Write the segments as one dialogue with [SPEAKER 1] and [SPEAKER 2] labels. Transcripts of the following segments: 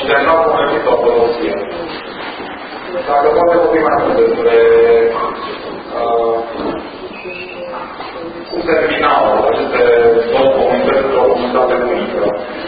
[SPEAKER 1] n-au convertit ortodoxia. Dacă poate vorbi mai mult despre cum terminau aceste două comunități într-o comunitate unică.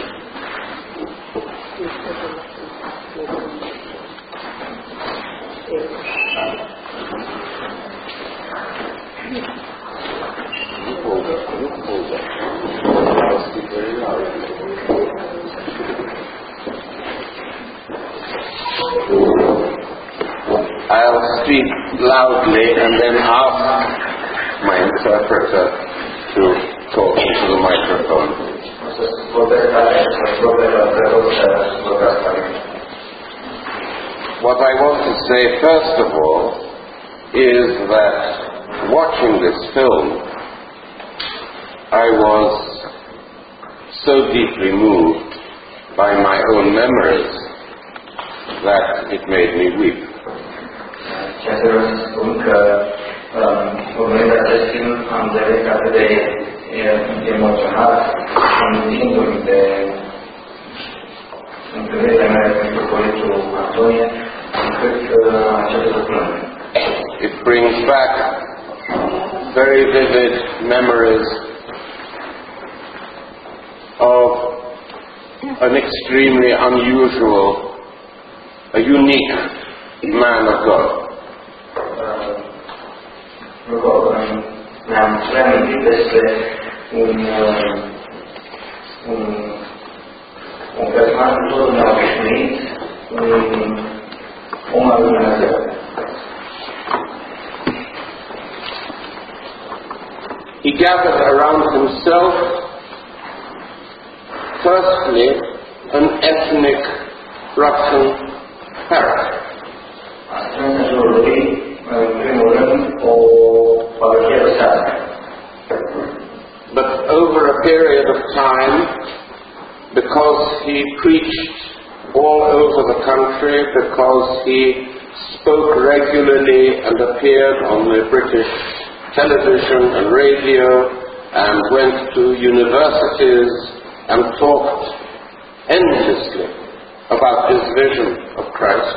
[SPEAKER 2] I'll speak loudly and then ask my interpreter to talk into the microphone. What I want to say first of all is that watching this film I was so deeply moved by my own memories that it made me weep.
[SPEAKER 3] Ceea ce vreau să spun că urmând acest film am devenit atât de emoționat amintindu-mi de întâlnirile mele cu mitropolitul Antonie, încât am început să plâng.
[SPEAKER 2] It brings back very vivid memories of an extremely unusual, a unique man of God.
[SPEAKER 3] Ne-am reamintit despre un personaj cu totul neobișnuit, un om al lui Dumnezeu.
[SPEAKER 2] He gathered around himself, firstly, an ethnic Russian parish.
[SPEAKER 3] Strâns în jurul lui, în primul rând, o parohie rusească.
[SPEAKER 2] But over a period of time, because he preached all over the country, because he spoke regularly and appeared on the British television and radio and went to universities and talked endlessly about his vision of Christ.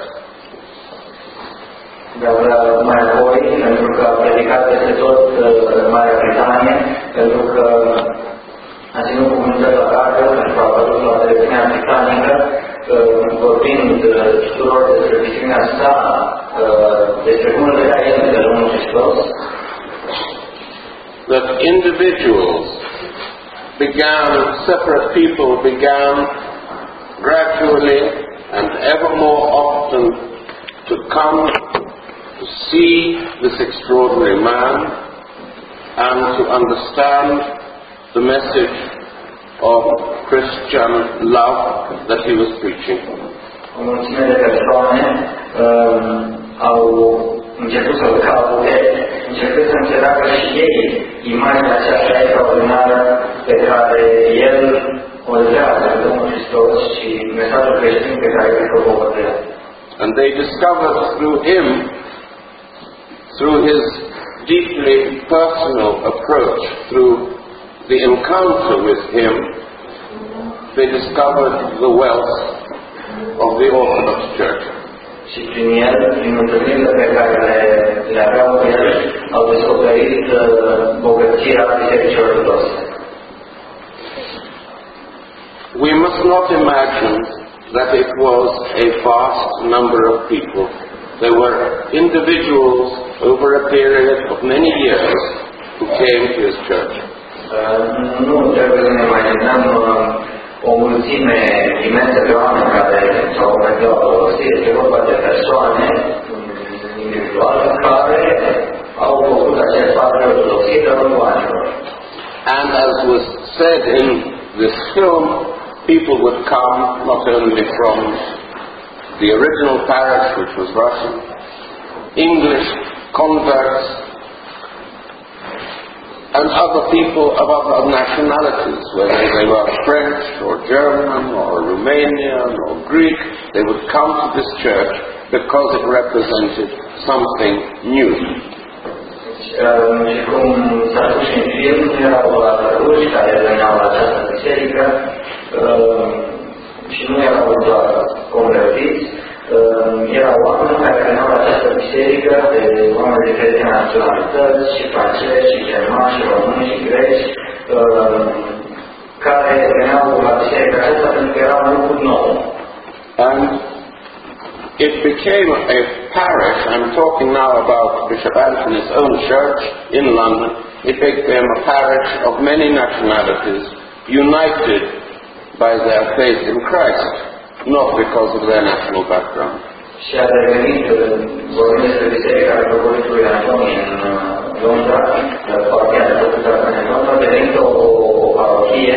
[SPEAKER 3] Dar mai apoi, pentru că a predicat peste tot în Marea Britanie, pentru că a ținut comunități la radio, pentru că a apărut la televiziunea britanică, vorbind tuturor despre visiunea sa, despre cum îl vedea el pe Domnul Hristos,
[SPEAKER 2] that individuals began, separate people began gradually and ever more often to come to see this extraordinary man and to understand the message of Christian love that he was preaching.
[SPEAKER 3] O mulțime de persoane au început să-l caute, începând să înțeleagă și ei imaginea aceasta extraordinară pe care el o livrează de Domnul Hristos și mesajul creștin pe care îl propovădea.
[SPEAKER 2] And they discovered through him, through his deeply personal approach, through the encounter with him, they discovered the wealth of the Orthodox Church.
[SPEAKER 3] Și prin el, prin întâlnirile pe care le aveau cu el, au descoperit bogăția Bisericii Ortodoxe.
[SPEAKER 2] We must not imagine that it was a vast number of people. There were individuals over a period of many years who came to his church.
[SPEAKER 3] Nu trebuie să ne imaginăm o mulțime imensă de oameni care s-au convertit la ortodoxie. Este vorba de persoane individuale care au făcut acest pas de ortodoxie de-a lungul anilor.
[SPEAKER 2] And as was said in this film, people would come not only from the original parish, which was Russian, English converts, and other people of other nationalities, whether they were French or German or Romanian or Greek, they would come to this church because it represented something new.
[SPEAKER 3] Și cum s-a spus în film, erau ruși care veneau la această biserică și nu erau doar convertiți, erau oameni care veneau la această biserică de oameni de diferite naționalități, și francezi, și germani, și români, și greci, care veneau la biserica aceasta pentru că era un lucru nou.
[SPEAKER 2] And it became a parish. I'm talking now about Bishop Anthony's own church in London. It became a parish of many nationalities, united by their faith in Christ, not because of their national background.
[SPEAKER 3] Și a devenit, vorbim despre biserica Metropolitului Antonie în Londra, parohia Metropolitului în Londra, a devenit o parohie,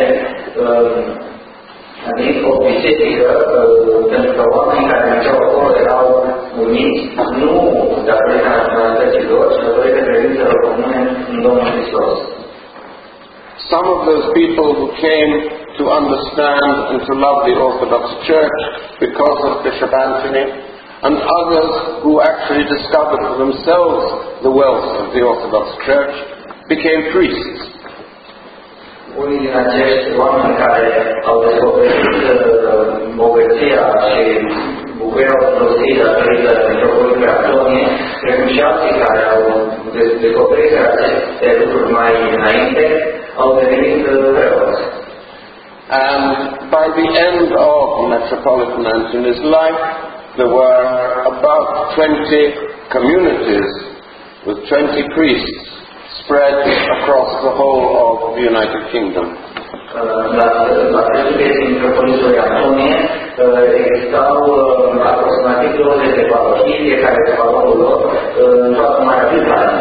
[SPEAKER 3] a devenit o biserică, pentru că oamenii care mergeau acolo erau uniți, nu datorită naționalității lor, ci datorită credințelor comune în Domnul Hristos.
[SPEAKER 2] Some of those people who came to understand and to love the Orthodox Church because of Bishop Anthony, and others who actually discovered for themselves the wealth of the Orthodox Church, became priests.
[SPEAKER 3] Unii din acești oameni care au descoperit bogăția și bucuria ortodoxiei datorită Metropolitului Antonie, precum și alții care au descoperit aceste lucruri mai înainte, au devenit preoți.
[SPEAKER 2] And by the end of Metropolitan Antony's life, there were about 20 communities with 20 priests spread across the whole of the United Kingdom.
[SPEAKER 3] La președinții Metropolitului Antonie existau aproximativ 20 de parohii, fiecare cu valorul lor, în toată Marea Britanie.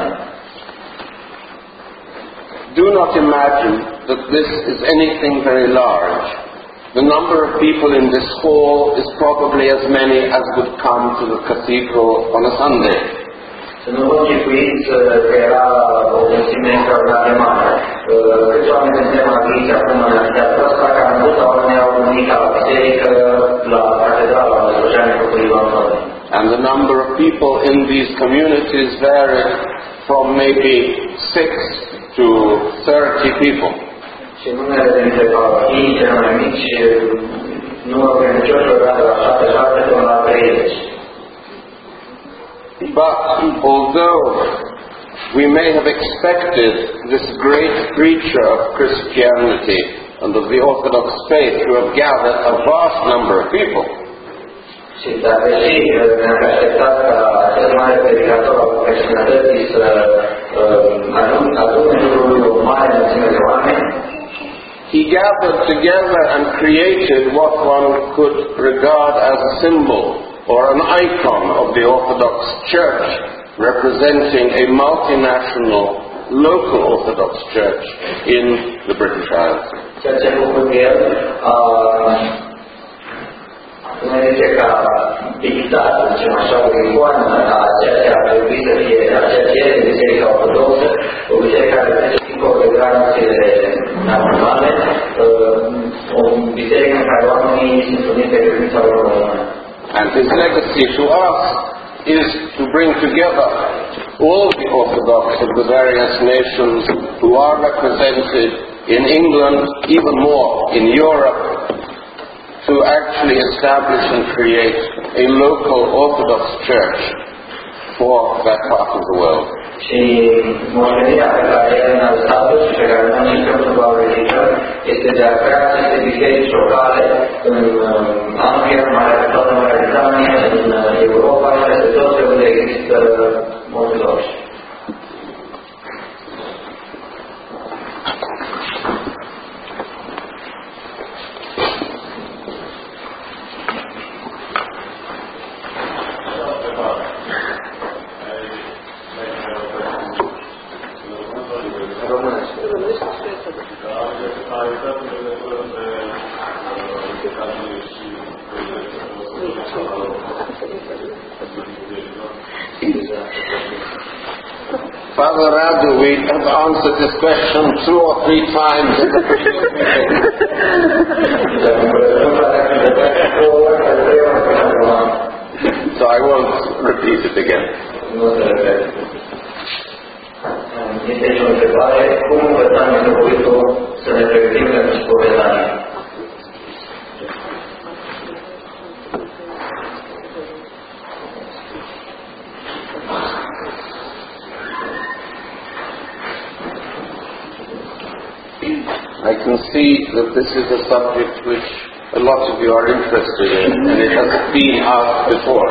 [SPEAKER 2] Do not imagine that this is anything very large. The number of people in this hall is probably as many as would come to the cathedral on a Sunday.
[SPEAKER 3] Să nu vă închipuiți că era o mulțime extraordinar de mare. Câți oameni suntem aici acum în seara asta care am dus oamenii au venit la biserică, la catedrală, la slujania Metropolitului Antonie.
[SPEAKER 2] And the number of people in these communities varied from maybe 6 to 30 people.
[SPEAKER 3] Și numele dintre parohii cele mai mici, numărul credincioșilor era de la 7 până la 30.
[SPEAKER 2] But although we may have expected this great preacher of Christianity and of the Orthodox faith to have gathered a vast number of people,
[SPEAKER 3] și dacă și ne-am așteptat ca acest mare predicator al creștinătății să adune în jurul lui o mare mulțime de oameni,
[SPEAKER 2] he gathered together and created what one could regard as a symbol or an icon of the Orthodox Church, representing a multinational local Orthodox Church in the British Isles.
[SPEAKER 3] Ceea ce a făcut el, cum zice că a pictat, zicem așa, o icoană a ceea ce ar trebui să fie, a ceea ce este Biserica Ortodoxă, o biserică care trece dincolo de granițele naționale, o biserică în care oamenii sunt uniți de credința lor comună.
[SPEAKER 2] And his legacy to us is to bring together all the Orthodox of the various nations who are represented in England, even more in Europe, to actually establish and create a local Orthodox church for that part of the world.
[SPEAKER 3] Și moștenirea pe care el ne-a lăsat și pe care noi încercăm să vă ridicăm este de a crea aceste biserici locale în Anglia, în toată Marea Britanie, în Europa și peste tot unde există ortodoxi.
[SPEAKER 2] Father Radu, we have answered this question 2 or 3 times in the previous meeting. So I won't repeat it again.
[SPEAKER 3] Este și o întrebare, cum învățăm Metropolitul să ne pregătim pentru spovedanie?
[SPEAKER 2] I can see that this is a subject which a lot of you are interested in, and it has been asked before.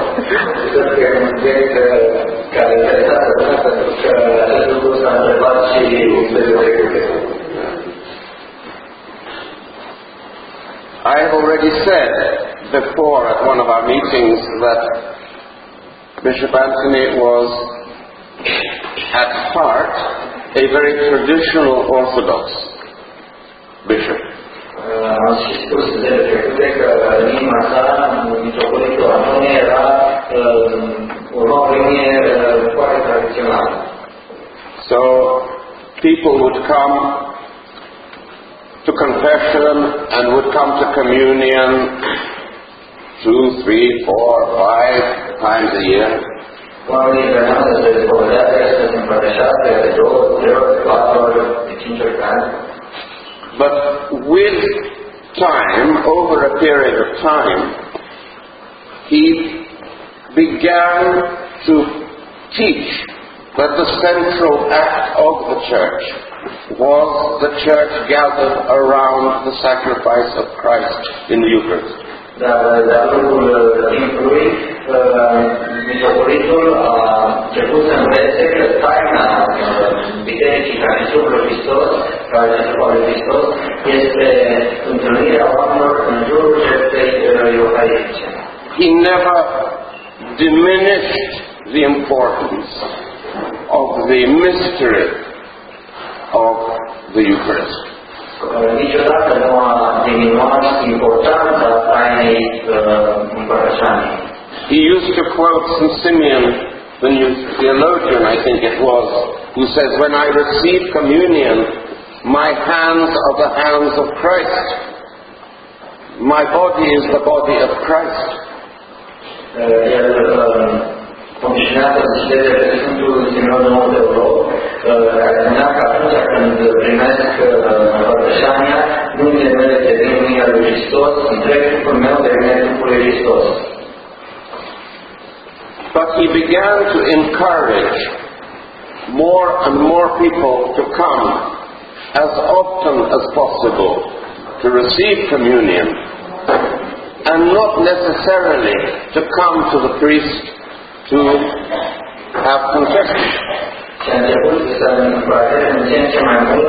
[SPEAKER 2] I have already said before at one of our meetings that Bishop Anthony was at heart a very traditional Orthodox bishop.
[SPEAKER 3] Am și spus de trecute că inima sa, mitropolitul Antonie, era urma o linie foarte tradițională.
[SPEAKER 2] So people would come to confession and would come to communion 2, 3, 4, 5 times a year.
[SPEAKER 3] Oamenii veneau să se spovedească, să se împărtășească de 2, 3 ori, 4 ori, de 5 ori pe an.
[SPEAKER 2] But with time, over a period of time, he began to teach that the central act of the church was the church gathered around the sacrifice of Christ in the Eucharist.
[SPEAKER 3] Dar de-a lungul timpului, mitropolitul a început să învețe că taina bisericii care se supără Hristos, care se supără Hristos, este întâlnirea oamenilor în jurul jertfei euharistice.
[SPEAKER 2] He never diminished the importance of the mystery of the Eucharist.
[SPEAKER 3] Niciodată nu a diminuat importanța tainei împărtășanii.
[SPEAKER 2] He used to quote St. Simeon, the new theologian, I think it was, who says, "When I receive communion, my hands are the hands of Christ. My body is the body of Christ."
[SPEAKER 3] El continuează să citeze pe Sfântul Simeon nou teolog, care spunea că atunci când primesc împărtășania, mâinile mele devin mâinile lui Hristos, întreg trupul meu devine trupul lui Hristos.
[SPEAKER 2] But he began to encourage more and more people to come as often as possible to receive communion, and not necessarily to come to the priest to have confession.
[SPEAKER 3] Și a început să încurajeze în ce în ce mai mult,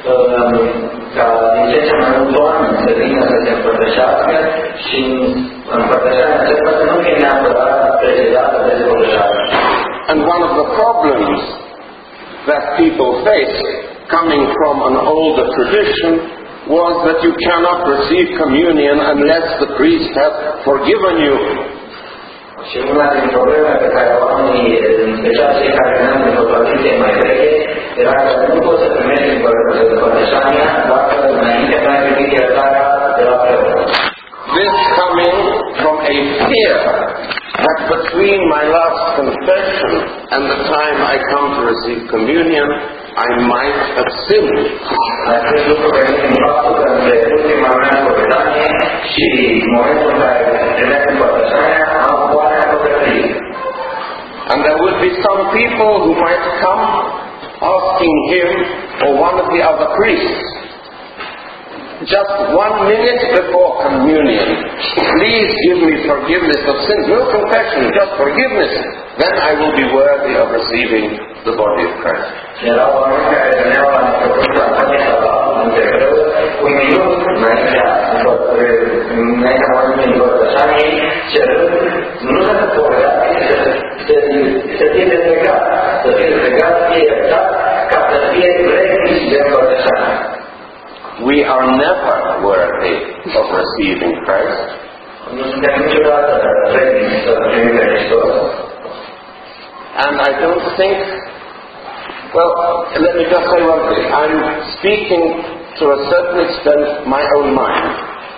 [SPEAKER 3] ca din ce în ce mai mult oameni să vină să se împărtășească și împărtășarea aceasta să nu fie neapărat precedată de spălășare.
[SPEAKER 2] And one of the problems that people face coming from an older tradition was that you cannot receive communion unless the priest has forgiven you.
[SPEAKER 3] Și una din problemele pe care oamenii, în special cei care veneau din o tradiție mai veche, era că nu poți să primești împărtășania dacă înainte n-ai primit iertarea de la preot.
[SPEAKER 2] This coming from a fear that between my last confession and the time I come to receive communion, I might have sinned.
[SPEAKER 3] Acest lucru veni din faptul că între ultima mea spovedanie și momentul în care primesc împărtășania, am poate păcătuit.
[SPEAKER 2] And there would be some people who might come asking him or one of the other priests, just 1 minute before communion, "Please give me forgiveness of sins." No confession, just forgiveness. Then I will be worthy of receiving the body of Christ.
[SPEAKER 3] Erau oameni care veneau la mitropolitul Antonie sau la între preot, un minut înaintea momentului împărtășaniei, cerând nu să se povedească, să fie dezlegat, să fie iertat, ca să fie vrednici de împărtășanie.
[SPEAKER 2] We are never worthy of receiving Christ.
[SPEAKER 3] Nu suntem niciodată vrednici să primim pe Hristos.
[SPEAKER 2] And I don't think, well, let me just say one thing. I'm speaking to a certain extent my own mind.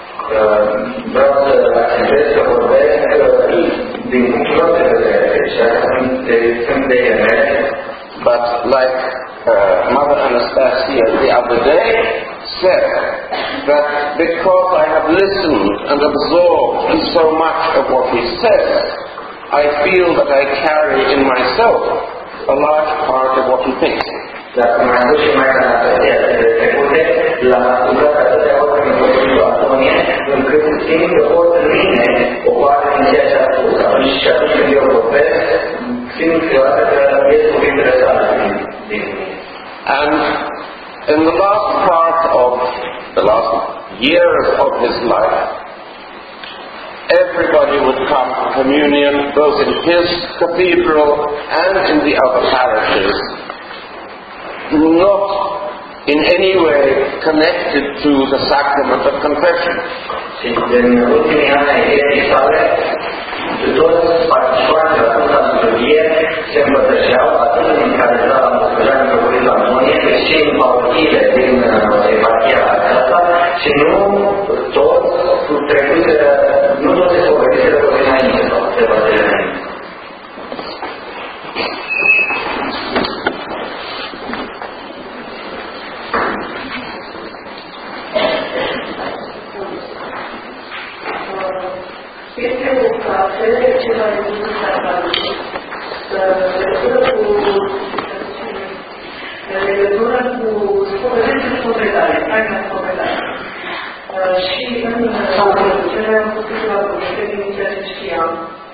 [SPEAKER 3] Vreau să accentuez că vorbesc din punctul meu de vedere și sunt de ele.
[SPEAKER 2] But like Mother Anastasia the other day said, that because I have listened and absorbed so much of what he says, I feel that I carry in myself a large part of what he thinks.
[SPEAKER 3] Dacă mai am dus și mai Anastasia de trecute, l-a ascultat atâtea ori prin Părintele Antonie, încât simt că pot în mine o parte din ceea ce a spus. Și atunci când eu vorbesc, simt că ies cuvintele sale din mine.
[SPEAKER 2] And in the last part of the last years of his life, everybody would come to communion, both in his cathedral and in the other parishes, not in any way connected to the sacrament of confession.
[SPEAKER 3] Și în ultimii ani ai vieții sale, toți participanții la Sfânta Liturghie se împărtășeau atât în catedrala Moscoviteană Părintele Antonie, cât și în parohiile din eparhia aceasta și nu toți trecuseră, nu toți se povestiseră pe înainte sau se bătele înainte.
[SPEAKER 4] Este o carte ce va deveni sacramentul, legătură cu spovedare, taina spovedare. Și în introducere am făcut la poveste din ceea ce știam.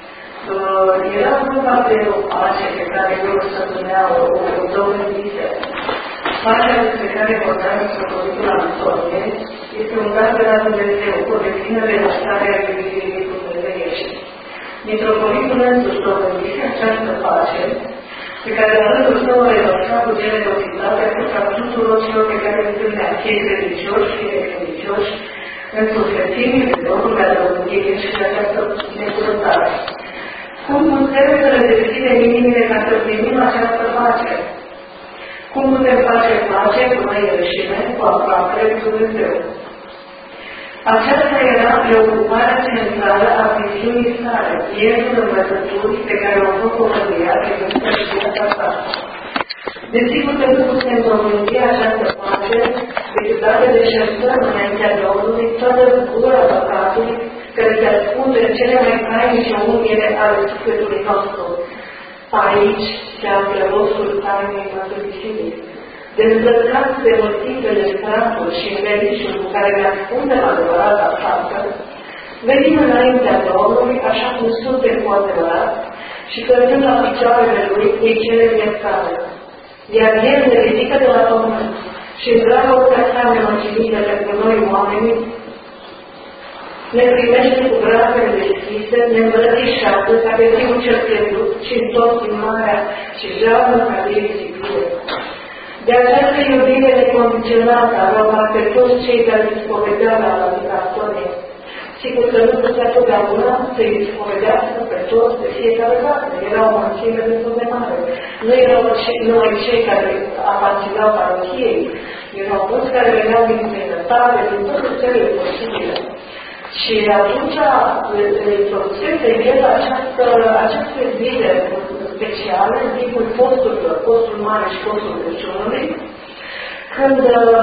[SPEAKER 4] Era vorba de o pace pe care eu o stăpânea o dovedise. Pacea despre care vorbeam în Părintele Antonie este un dar de la Dumnezeu, o deplină relaxare a iubirii dumnezeiești. Mitropolitul însuși dovedise această pace, pe care la rândul său o relaxa cu generositate asupra tuturor celor pe care îi întâlnea, fie credincioși, fie necredincioși, în suflețimii de Domnul de adăugire și de această necurătare. Cum putem să le deschidem inimile ca să primim această pace? Cum putem face pace cu noi înșine, cu aproapele de Dumnezeu? Aceasta era preocuparea centrală a viziunii sale, pierdul învățăturii pe care o propăgăduia pe viața sa. Desigur că nu putem domni această pace decât dacă deșertăm înaintea Domnului toată gura păcatului care se ascunde în cele mai tainice unghiile ale sufletului nostru. Aici se află rostul tainei mărturisirii. Dezbrăcați de multiplele strafuri și învelișuri cu care ne ascundem adevărata față, venim înaintea Domnului așa cum suntem cu adevărat și căzând la picioarele Lui ei cele iertare. Iar El ne ridică de la pământ și în dragostea sa nemărginită pentru noi oamenii, ne primește cu brațele deschise, ne îmbrățișează ca pe Fiul cel pierdut și în tot din marea și jeamă ca de risipire. De această iubire necondiționată a luat pe toți cei care se spovedeau la Sfânta Antonie. Sigur că nu putea totdeauna să-i spovedească pe toți de fiecare dată. Era o mănțime destul de mare. Nu erau numai cei care aparțineau parohiei, erau mulți care veneau din sănătate, din toate țările posibile. Și atunci introducese el aceste zile speciale, în timpul posturilor, postul mare și postul Crăciunului, când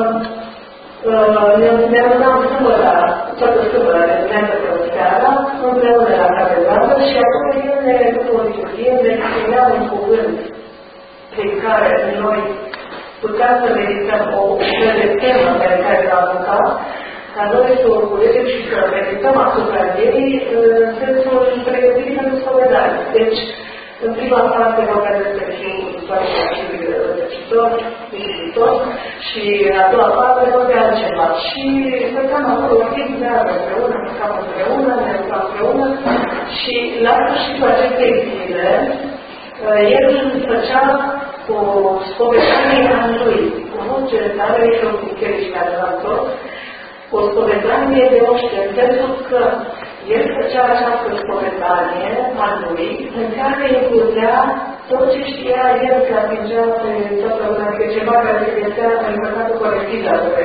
[SPEAKER 4] ne unam sâmbătă, toată sâmbătă, de dimineață seara, împreună la catedrală și acolo el ne, după o liturghie, ne spunea un cuvânt prin care noi puteam să medităm o de temă pe care l-a aruncat, ca noi să o culegem și să medităm asupra ei în sensul pregătirii pentru spovedare. Deci, în prima parte vorbea despre Fiul rătăcitor, misitor, și în a doua parte vorbea altceva. Și stăteam acolo o timp de ară împreună, mâncam împreună, ne rugam împreună și la sfârșitul acestei zile, el făcea o spovedanie a lui, cu voce tare și o biserică care l-a tot, o spovedanie de oște, în sensul că el făcea această spovedanie a lui, în care includea tot ce știa el că atingea pe toată lumea, că ceva care se găsea în păcatul colectiv la lui.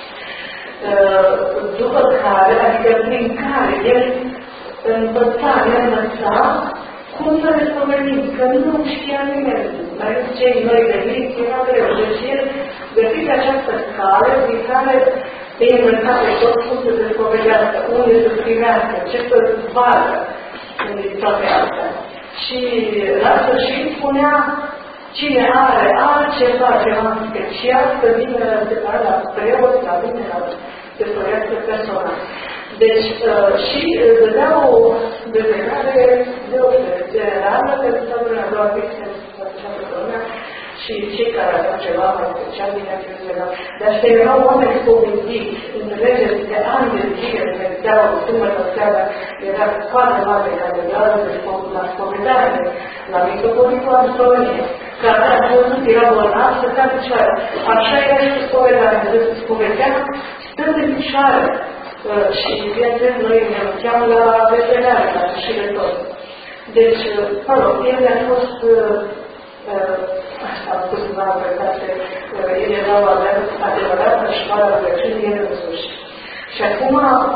[SPEAKER 4] După care, adică prin care el învăța cum să ne spovedim, că nu știa nimeni, dar cei noi veniți, era greu. Deci el găsiți această cale prin care îi învăța pe tot cum să se spovedească, unde să scrivească, ce să vadă în toate astea. Și la sfârșit spunea, Cine are ceva special, să vină la preot, la mine, la testorească personal. Deci, și dădea o dezlegare deosebit generală, pentru că în a doua pixel și cei care aveau ceva mai special din acest legat. Dar ăștia erau oameni spovediți, înțelegeți, de ani de zile, mergeau sâmbătă seara, era coadă mare care mergeau la spovedare, la mitropolitul Antonie, care a văzut, era bolnav, stătea în picioare. Așa era și spovedare, spovedea stând în picioare. Și, bineînțeles, noi ne duceam la veterinare, la și de tot. Deci, mă rog, el a fost asta am spus în altă case, el era o adevărată școală rugăciunii el însuși. Și acum,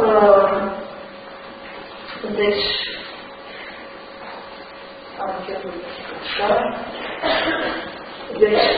[SPEAKER 4] deci, am început așa, deci,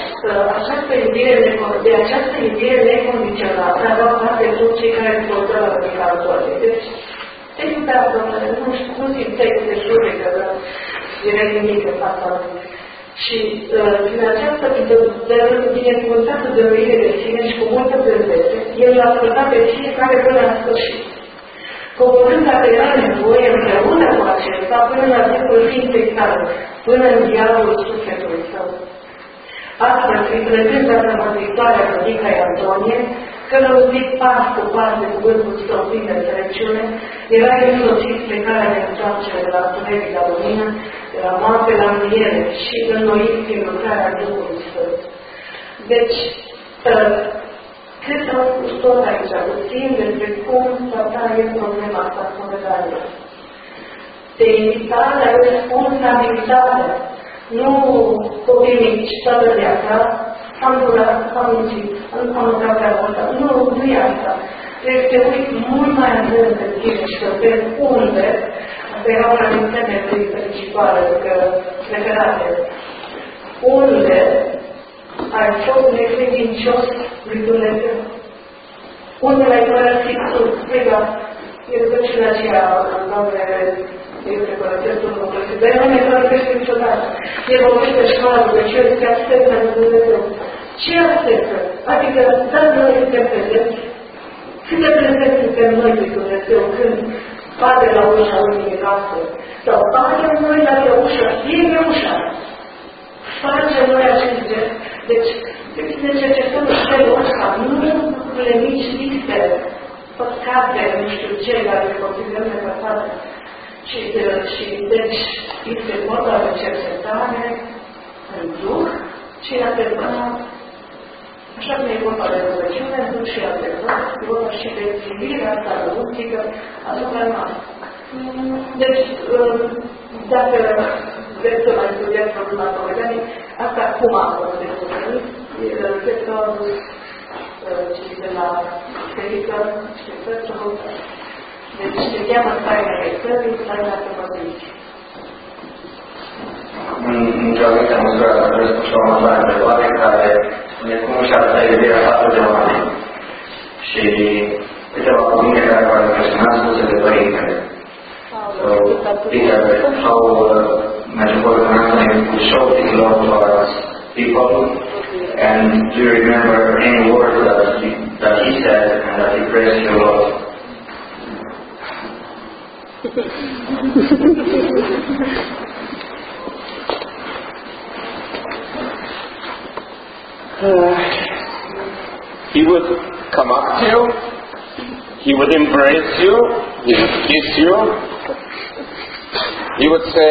[SPEAKER 4] de această iubire necondiționată aveau parte toți cei care se uită la predicatorii. Deci, te iubea, Domnule, nu știu, nu simțeai că te judecă, dar era nimic în fața lui. Și din această binecuvântată dăruire de sine și cu multă blândețe, el l-a ascultat pe fiecare până la sfârșit. Coborând dacă era nevoie împreună cu acesta până la timpul ființei sale, până în diavolul sufletului său. Astfel, reflectând la rămătoarea Cădicai Antonie, călăuzit pas cu pas de cuvântul său plin de înțelepciune, era însoțit plecarea de întoarcere de la întuneric la lumină, de la moarte la înviere și înnoit prin lucrarea Duhului Sfânt. Deci, cred că am spus tot aici, puțin despre cum trataie problema asta cu vedania. Te invita la responsabilitate. Nu copii mici, toată viața, am durat, am muncit, am lucrat prea multă. Nu e asta. Trebuie să te uiți mult mai adânc de tine și să vezi unde, asta era una din temele principale, preferate, unde ai fost necredincios lui Dumnezeu. Unde l-ai părăsit tu, striga, e rugăciunea aceea, Doamne, eu te părăsesc un lucru, dar nu ne părăsește niciodată. El vorbește și mă rugăciuni, se așteptă în Dumnezeu. Ce așteptă? Adică, dacă noi suntem prezenți, cât de prezenți suntem noi lui Dumnezeu când bate la ușa unui noastre, sau batem noi la ușa, fie ușa, facem noi acest gest. Deci, ne cercetăm felul ăsta, nu lucrurile mici, liste, păcate, nu știu ce, dar le considerăm nepăsate. Și deci este vorba de cercetare în Duh și în adevărat. Așa cum e vorba de rugăciune, în Duh și adevărat, e vorba și de privirea asta lăuntică asupra noastră. Deci, dacă vreți să mai studiați problema povedanii, asta cum am fost de povedanii, cred că am dus cei de la Ferică și Petru. Deci se cheamă taina iertării, taina tămăduirii.
[SPEAKER 3] Într-o anumită măsură am răspuns la următoarea întrebare care spune cum și arăta iubirea față de oameni. Și câteva cuvinte care v-au impresionat spuse de părintele. Peter, how Metropolitan Anthony would show his love towards people, and do you remember any words that he said and that he praised your love?
[SPEAKER 2] He would come up to you, he would embrace you, he would kiss you, he would say,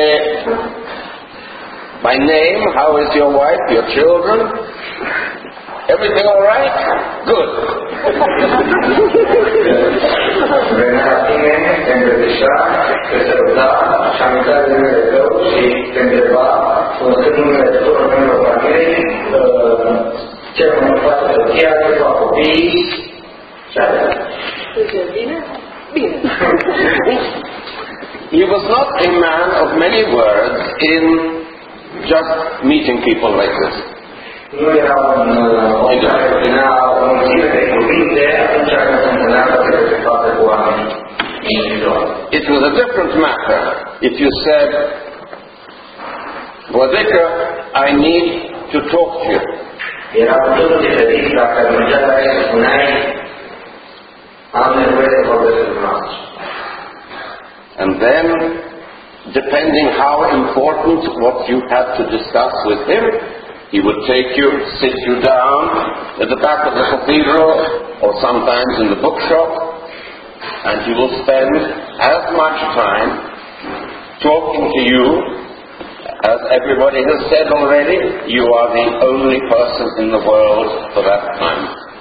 [SPEAKER 2] "My name, how is your wife, your children? Everything all right? Good."
[SPEAKER 3] Venea la tine, te îmbrățișa, te săruta și amintea de numele tău și te întreba, cunoscând numele tuturor membrilor familiei, ce mai face soția, ce fac copiii și atât.
[SPEAKER 4] Bine? Bine.
[SPEAKER 2] He was not a man of many words in just meeting people like this.
[SPEAKER 3] Nu era un om care spunea o mulțime de cuvinte atunci când se întâlnea pe față cu oamenii individuali.
[SPEAKER 2] It was a different matter if you said, "Vădică, I need to talk to you.
[SPEAKER 3] Era cu totul diferit dacă mergeai la el și spuneai, am nevoie să vorbesc cu noastră.
[SPEAKER 2] And then, depending how important what you had to discuss with him, he would take you, sit you down at the back of the cathedral or sometimes in the bookshop, and he will spend as much time talking to you as everybody has said already. You are the only person in the world for that time.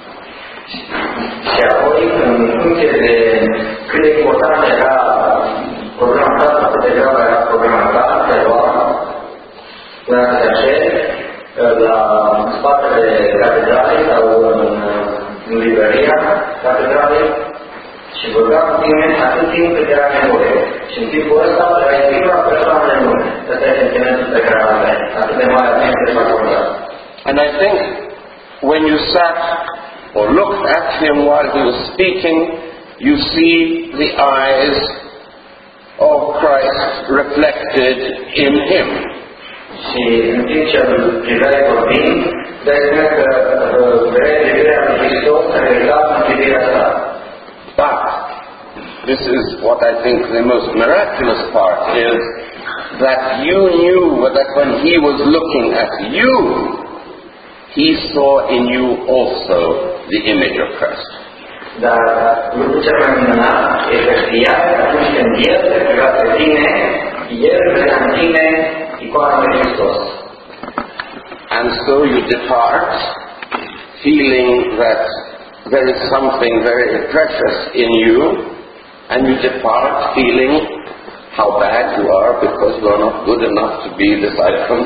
[SPEAKER 3] Și apoi, în funcție de cât de important era problema ta, atât de gravă era problema ta, te lua până să te așezi la spatele catedralei sau în librăria catedralei și vorbea cu tine atât timp cât era nevoie. Și în timpul ăsta erai singura persoană în lume. Ăsta e sentimentul pe care l-am avut. Atât de mare atenție s-a acordat.
[SPEAKER 2] And I think when you sat or looked at him while he was speaking, you see the eyes of Christ reflected in him.
[SPEAKER 3] Și în timp ce îl priveai vorbind, dai seama că vrei privirea lui Hristos reflectat în privirea ta.
[SPEAKER 2] But this is what I think the most miraculous part is, that you knew that when he was looking at you, he saw in you also the image of Christ.
[SPEAKER 3] Dar lucrul cel mai minunat e că știa că atunci când El te privea pe tine, El vedea în tine icoana lui Hristos.
[SPEAKER 2] And so you depart feeling that there is something very precious in you, and you depart feeling how bad you are because you are not good enough to be this icon.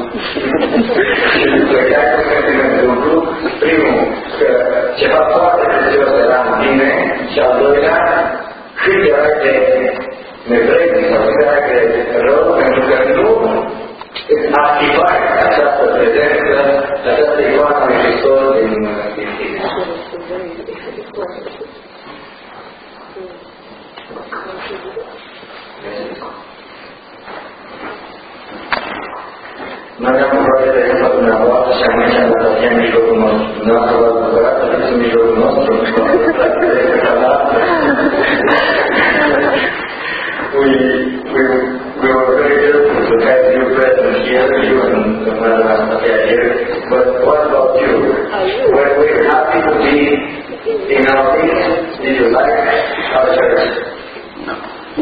[SPEAKER 3] Primul, că ceva foarte prețios era în tine, și al doilea, cât erai de nevrednic sau cât erai de rău, pentru că nu activai această prezență, această icoană lui Hristos din tine. Noi am probabil de exemplu dumneavoastră și am menționat că ați în mijlocul nostru. Dumneavoastră v-ați bucurat să fiți în mijlocul nostru. We were very grateful to have you present here, you and Mother Anastasia here. But what about you? Were you happy to be in our midst? Did you like our church?
[SPEAKER 2] No.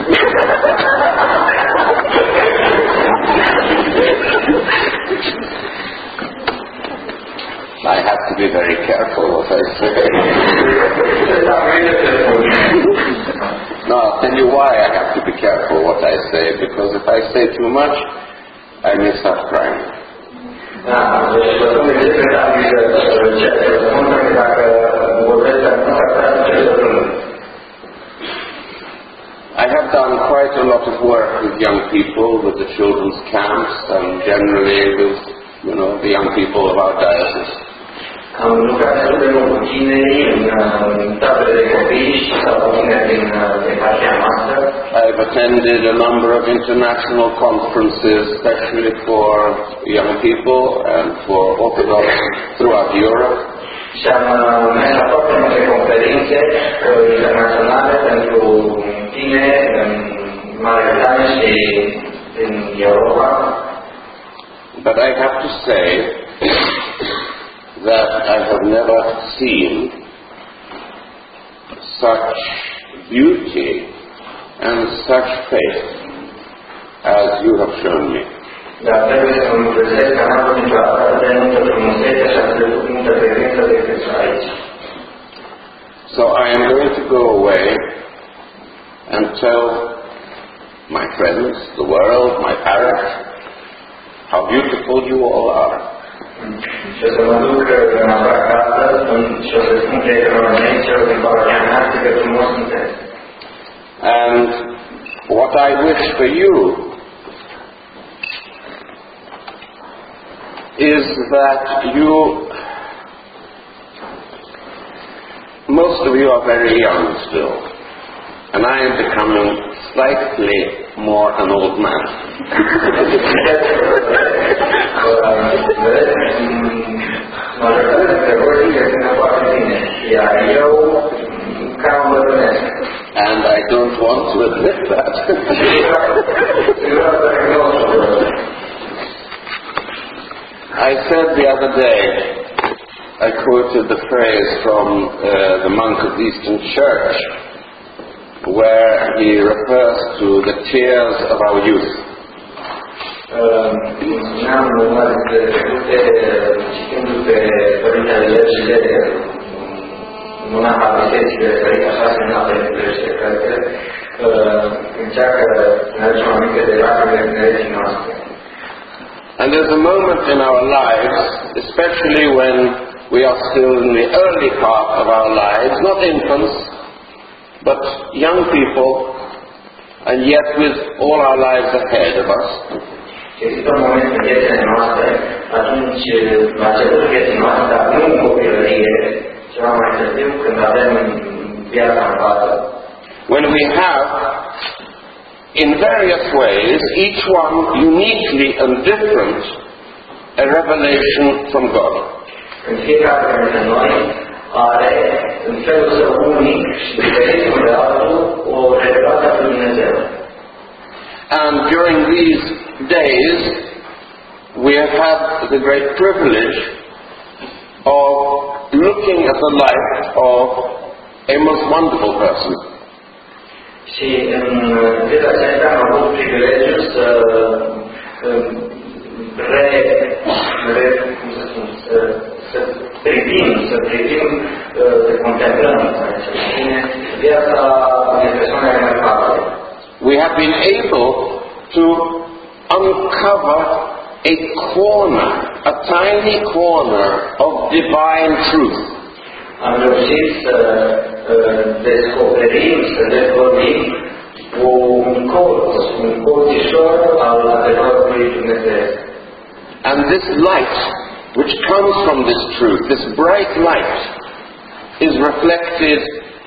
[SPEAKER 2] I have to be very careful what I say. No, I'll tell you why I have to be careful what I say, because if I say too much, I may start crying. I have done quite a lot of work with young people, with the children's camps, and generally with, the young people of our diocese.
[SPEAKER 3] Am lucrat destul de mult cu tinerii în tabere de copii sau cu tineri din partea noastră.
[SPEAKER 2] I've attended a number of international conferences, especially for young people and for Orthodox throughout Europe.
[SPEAKER 3] Și am mers la foarte multe conferințe internaționale pentru tineri în Marea Britanie și în Europa.
[SPEAKER 2] But I have to say that I have never seen such beauty and such faith as you have shown me.
[SPEAKER 3] Dar trebuie să mă gândesc că n-am văzut niciodată atât de multă frumusețe și atât de multă credință decât aici.
[SPEAKER 2] So I am going to go away and tell my friends, the world, my parish, how beautiful you all are.
[SPEAKER 3] Și o să mă duc înapoi acasă și o să spun prietenilor mei, celor din parohia mea, cât de frumos sunteți.
[SPEAKER 2] And what I wish for you is that most of you are very young still, and I am becoming slightly more an old man. And I don't want to admit that. I said the other day, I quoted the phrase from the monk of the Eastern Church, where he refers to the tears of our youth. And there's a moment in our lives, especially when we are still in the early part of our lives, not infants, but young people, and yet with all our lives ahead of us.
[SPEAKER 3] Există un moment în viețile noastre, atunci, la începutul vieții noastre, dar nu în copilărie, ceva mai târziu, când avem viața în față.
[SPEAKER 2] When we have, in various ways, each one uniquely and different, a revelation from God.
[SPEAKER 3] În fiecare dintre noi are, în felul său unic și diferit unul de altul, o revelație a lui Dumnezeu.
[SPEAKER 2] And during these days, we have had the great privilege of looking at the life of a most wonderful person.
[SPEAKER 3] Și în zilele acestea am avut privilegiul să privim, să contemplăm viața unei persoane remarcabile.
[SPEAKER 2] We have been able to uncover a corner, a tiny corner of divine truth.
[SPEAKER 3] Am reușit să descoperim, să dezvorbim un colțișor al adevărului Dumnezeu.
[SPEAKER 2] And this light, which comes from this truth, this bright light, is reflected,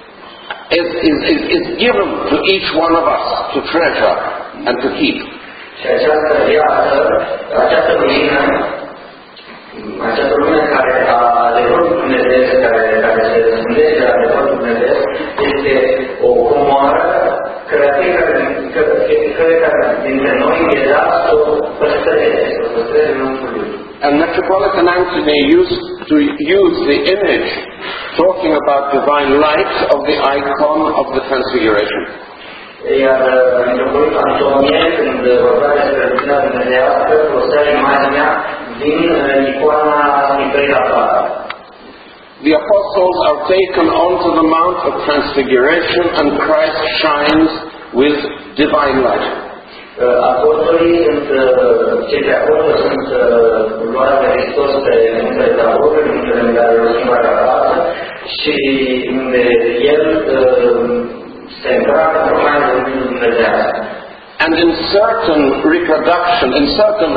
[SPEAKER 2] is given to each one of us to treasure and to keep.
[SPEAKER 3] Și această viață, această lumină care a adevărul Dumnezeu, care se răspândește la adevărul Dumnezeu, este o comoară care fiecare dintre noi e dat să o păstreze înăuntru lui.
[SPEAKER 2] And Metropolitan Anthony used to use the image talking about divine light of the icon of the Transfiguration.
[SPEAKER 3] Iar Metropolitan Antonie, când vorbea despre lumina dumnezeiască, folosea imaginea din icoana Sfântului Apar.
[SPEAKER 2] The apostles are taken onto the Mount of Transfiguration and Christ shines with divine light.
[SPEAKER 3] Apostolii sunt, cei de acolo sunt luați de Hristos pe muntele Tabor, în muntele în care o schimbare acasă și unde El se îmbracă în lumea de Dumnezeu.
[SPEAKER 2] And in certain reproduction, in certain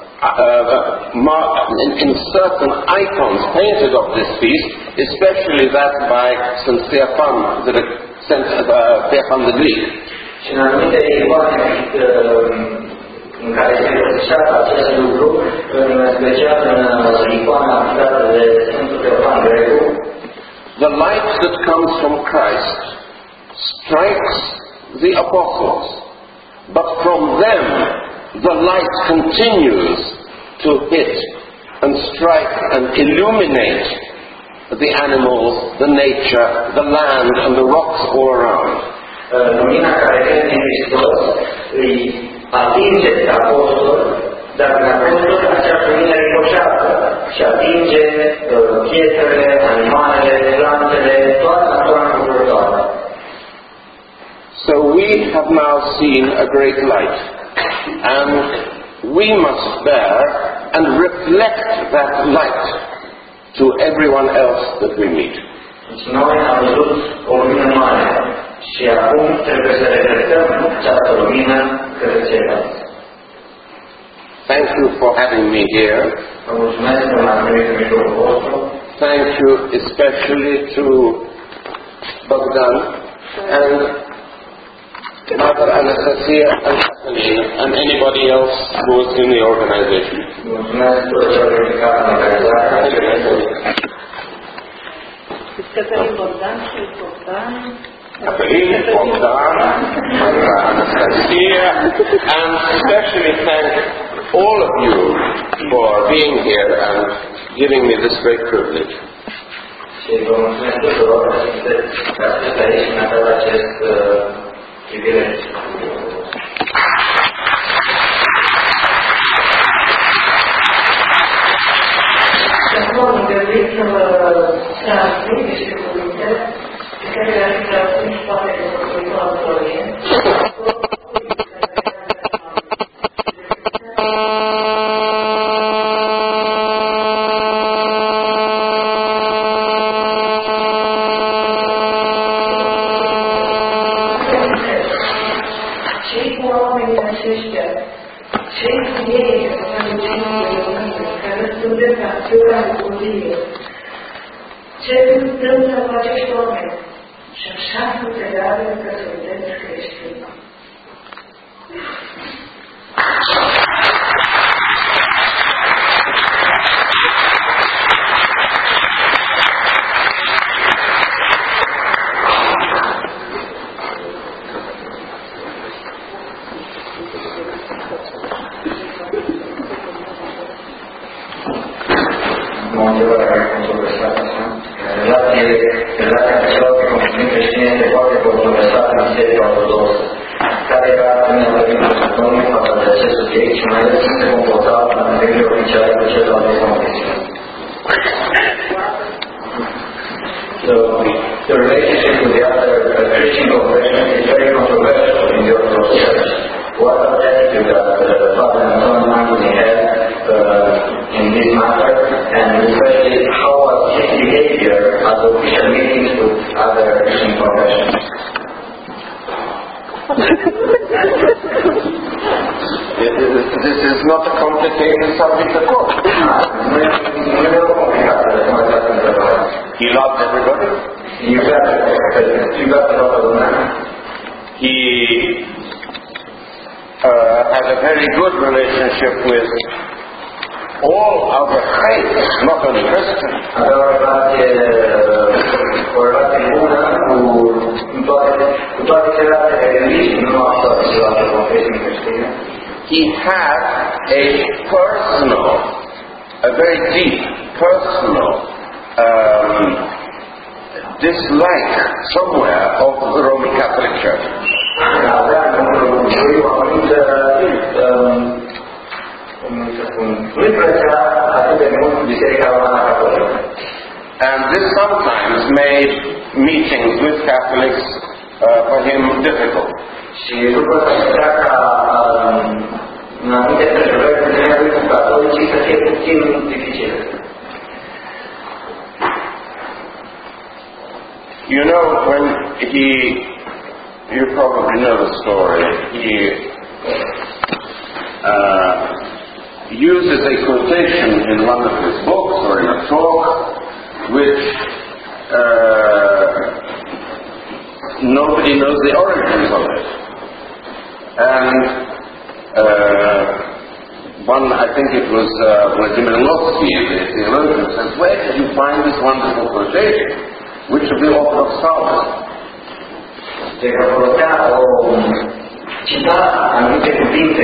[SPEAKER 2] icons painted of this feast, especially that by Saint Stephan, Stephan the Greek.
[SPEAKER 3] Și în anumite icoane în care se reprezintă acest lucru, în special în icoana aplicată de Sfântul Stephan Grecu,
[SPEAKER 2] the light that comes from Christ strikes the apostles, but from them the light continues to hit and strike and illuminate the animals, the nature, the land and the rocks all around.
[SPEAKER 3] Lumina care vine din Hristos îi atinge pe apostol, dar în apostol această lumină ricoșează și atinge pietrele, animalele, plantele, toată natura înconjurătoare.
[SPEAKER 2] So we have now seen a great light, and we must bear and reflect that light to everyone else that we meet.
[SPEAKER 3] Deci noi am văzut o lumină mare și acum trebuie să reflectăm această lumină către ceilalți.
[SPEAKER 2] Thank you for having me here.
[SPEAKER 3] Vă mulțumesc că m-ați primit în mijlocul vostru.
[SPEAKER 2] Thank you especially to Bogdan and Mother Anastasia and Kathleen and anybody else who is in the organization.
[SPEAKER 4] Cătălin Bogdan și Bogdan.
[SPEAKER 2] Kathleen, Bogdan, Mother Anastasia, and especially thank all of you for being here and giving me this great privilege.
[SPEAKER 3] Și vă mulțumesc tuturor că sunteți aici și mi-ați dat acest privilej.
[SPEAKER 4] Acum am gândit să mă transmit niște cuvinte pe care le-am fi transmis poate că sunt cu autorie. Ce întâmplă cu acești oameni? Și așa înțeleagă că sunteți creștini.
[SPEAKER 3] Relația celor convins creștini se poate controversa în Biserica Ortodoxă, care era în Domnul față de acest subiect și mai ales se comporta în întâlnirile oficiale cu celelalte confesiuni. The relationship with the other Christian confessions is very controversial in the Orthodox Church. What attitude does Father Anton Martin have in this matter, and especially how was his behavior at the official meetings with other Christian confessions?
[SPEAKER 2] This is not a complicated subject at all. He loved everybody. He had a very good relationship with all other faiths, not only Christian. He had a very deep personal dislike somewhere of the Roman Catholic Church. And this sometimes made meetings with Catholics for him difficult. You know, when you probably know the story, he uses a quotation in one of his books or in a talk which nobody knows the origins of it. And I think it was Vladimir Lossky, the theologian, says, where did you find this wonderful quotation? Which of the Orthodox fathers?
[SPEAKER 3] Cita anumite cuvinte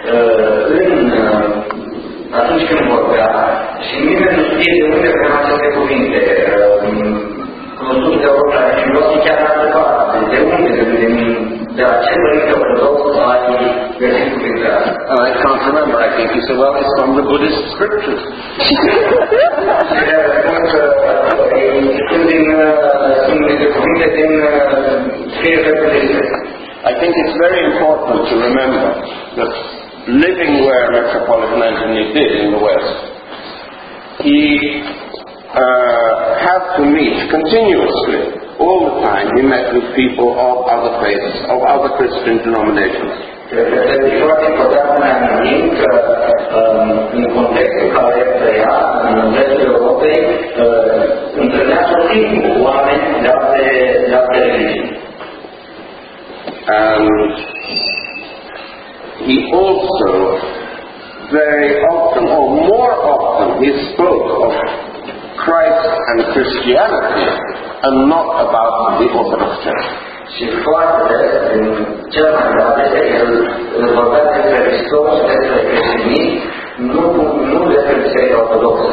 [SPEAKER 3] atunci când vorbea și nimeni nu știe de unde vreau aceste cuvinte. Cunoscut de Europa și vreau să chiar altă parte. De unde? De la ce părinte ortodox ai găsit cuvintele astea?
[SPEAKER 2] I can't remember. I think he said, well, it's from the Buddhist scriptures. I think it's very important to remember that living where Metropolitan Antony did in the West, he had to meet continuously, all the time. He met with people of other faiths, of other Christian denominations.
[SPEAKER 3] Este foarte important să ne amintim că în contextul care trăia în restul Europei, întâlnea tot timpul oameni de alte religii.
[SPEAKER 2] And he also very often, or more often, he spoke of Christ and Christianity and not about the Orthodox Church.
[SPEAKER 3] Și foarte, în cel mai adesea, el vorbea despre Hristos, despre creștinism, nu despre Biserica Ortodoxă.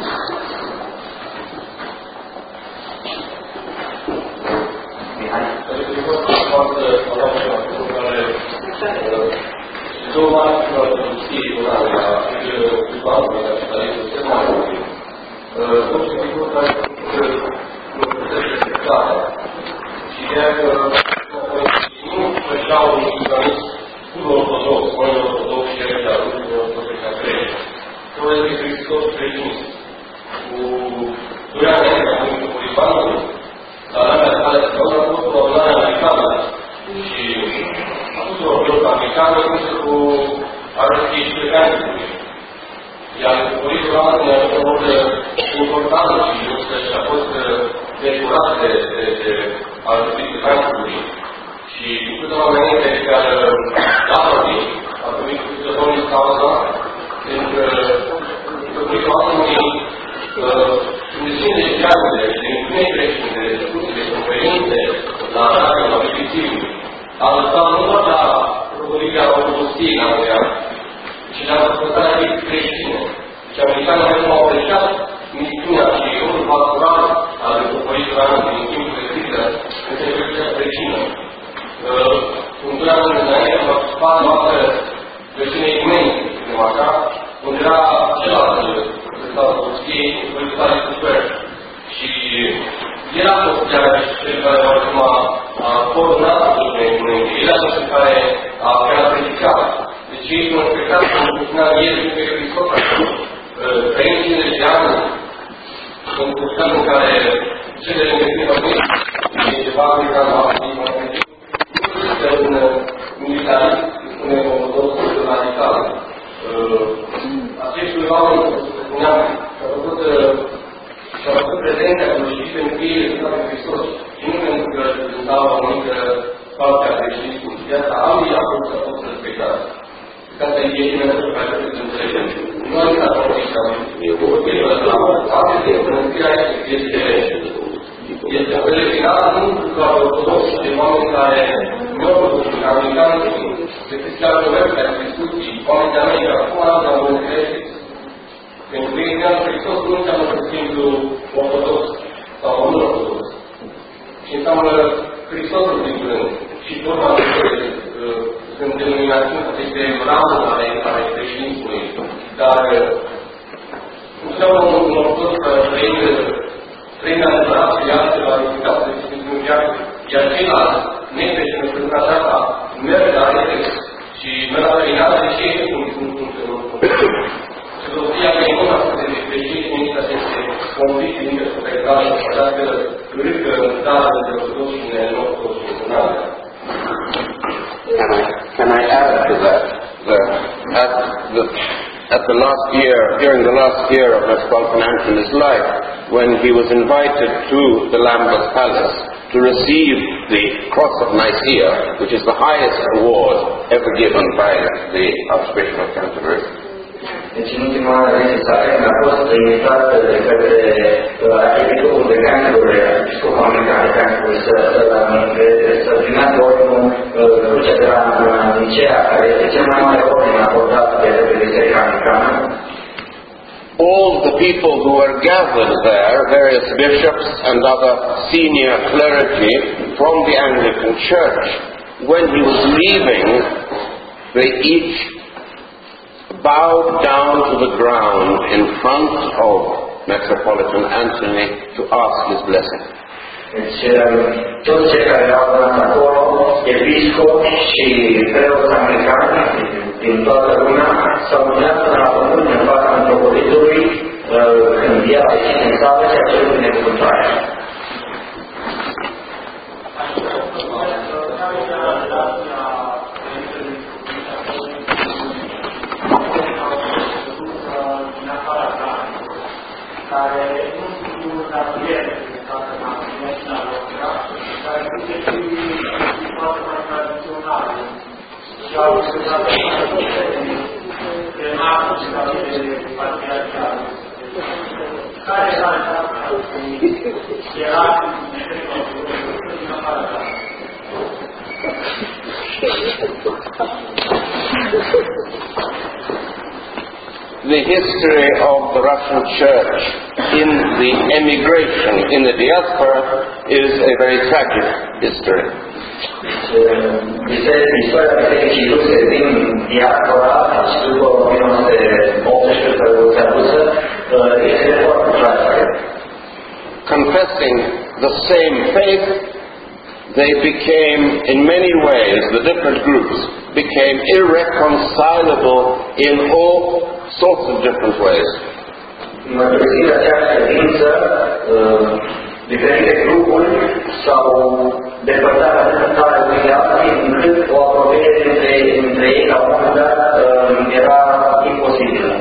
[SPEAKER 2] Can I add to that? At the last year, during the last year of Metropolitan Antony's life, when he was invited to the Lambeth Palace to receive the Cross of Nicaea, which is the highest award ever given by the Archbishop of Canterbury.
[SPEAKER 3] Deci în ultima necesare mi-a fost invitat de către arhiepiscopul de Canterbury, arhiepiscopul american de Canterbury, să primească ordinul Crucea de la Nicea, care este cel mai mare ordin acordat de către Biserica Americană.
[SPEAKER 2] All the people who were gathered there, various bishops and other senior clergy from the Anglican Church, when he was leaving, they each bowed down to the ground in front of Metropolitan Antony to ask his blessing.
[SPEAKER 3] Deci, toți cei care erau acolo, episcopi și preoți americani din toată lumea, s-au unit până la pământ în fața metropolitului când el a ieșit în sală și a cerut binecuvântarea.
[SPEAKER 5] care nu sunt naturale de care m-am gândit la lor, care nu se știu foarte și au discutat remarcă și la de patriarcal. Care s-a întâmplat? Era în afară.
[SPEAKER 2] The history of the Russian Church in the emigration, in the diaspora, is a very tragic history.
[SPEAKER 3] Istoria Bisericii Ruse din diaspora și după 1918 pe Revoluția Rusă este foarte tragică.
[SPEAKER 2] Confessing the same faith, they became, in many ways, the different groups became irreconcilable in all sorts of different ways.
[SPEAKER 3] Mărturisind această credință, diferite grupuri s-au depărtat atât de tare unii de alții, încât o apropiere între ei la un moment dat era imposibilă.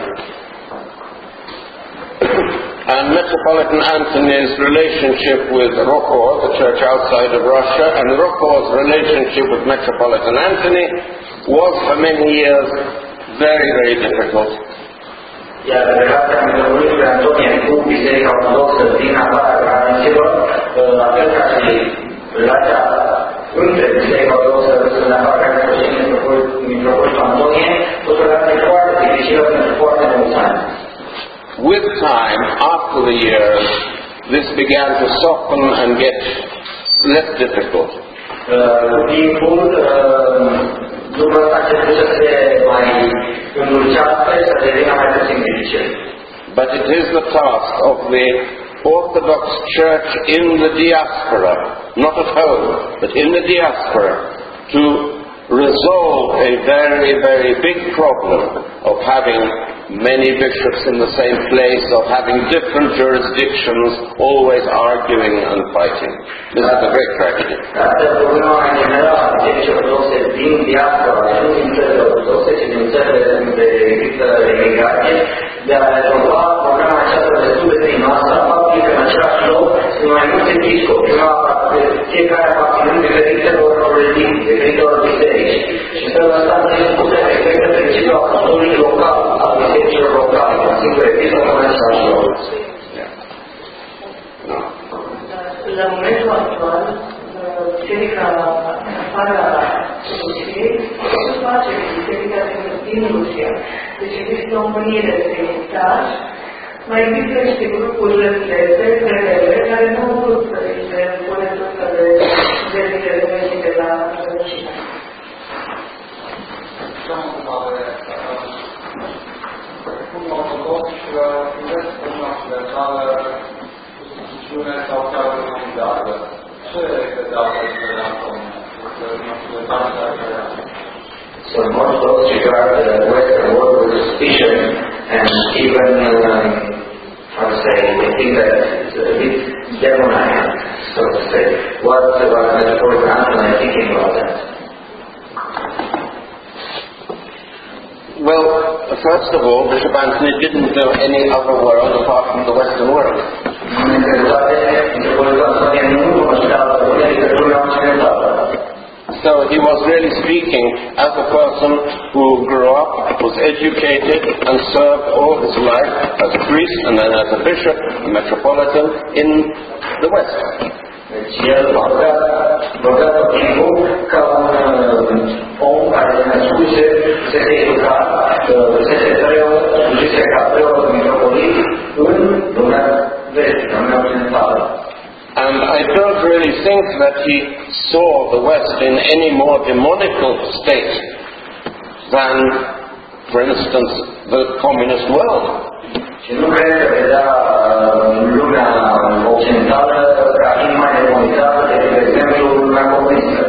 [SPEAKER 2] And Metropolitan Antony's relationship with Rokhor, the church outside of Russia, and Rokhor's relationship with Metropolitan Antony was for many years very, very difficult.
[SPEAKER 3] Iar relația Metropolitului Antonie cu Biserica Ortodoxă din afara granițelor, la fel ca și relația între Biserica Ortodoxă din afara granițelor și Metropolitul Antonie, o relație foarte dificilă pentru foarte mulți ani.
[SPEAKER 2] With time, after the years, this began to soften and get less difficult.
[SPEAKER 3] Cu timpul, lucrul ăsta a început să se mai îndulcească și să devină mai puțin dificil.
[SPEAKER 2] But it is the task of the Orthodox Church in the diaspora, not at home, but in the diaspora, to resolve a very, very big problem of having many bishops in the same place, of having different jurisdictions, always arguing and fighting. This is a great tragedy.
[SPEAKER 3] Asta e problema în general a Bisericii Ortodoxe din diaspora, și nu din țările ortodoxe, ci din țările unde există emigrație, de a rezolva problema aceasta destul de spinoasă, faptul că în același loc sunt mai mulți episcopi, fiecare aparținând diferitelor jurisdicții, diferitelor biserici. Și felul ăsta nu se pune efecte principiul apostolic local, al bisericilor locale, ca singur episcop în același loc.
[SPEAKER 4] La momentul actual, biserica afara Rusiei nu face biserica din Rusia. Deci există o unire de dar mai există niște grupuri rebele care nu au vrut să se pune tot de venite la China.
[SPEAKER 1] Cum ortodoxi privesc în națională suspiciune sau chiar mondială? Ce credeți despre naționalitatea?
[SPEAKER 3] Some Orthodox regard the Western world with suspicion and even, how to say, they think that it's a bit demoniac, so to say. What about Metropolitan Antony thinking about that?
[SPEAKER 2] Well, first of all, Bishop Anthony didn't know any other world apart from the Western world. So he was really speaking as a person who grew up, was educated, and served all his life as a priest and then as a bishop, a metropolitan in the West.
[SPEAKER 3] Deci el vorbea tot timpul ca un om care se născuse, se educa, se preot, slujise ca preot mitropolit în lumea vestică, în lumea occidentală.
[SPEAKER 2] And I don't really think that he saw the West in any more demonical state than, for instance, the communist world.
[SPEAKER 3] Și nu cred că vedea lumea occidentală ca fiind mai demonizată decât, de exemplu, lumea comunistă.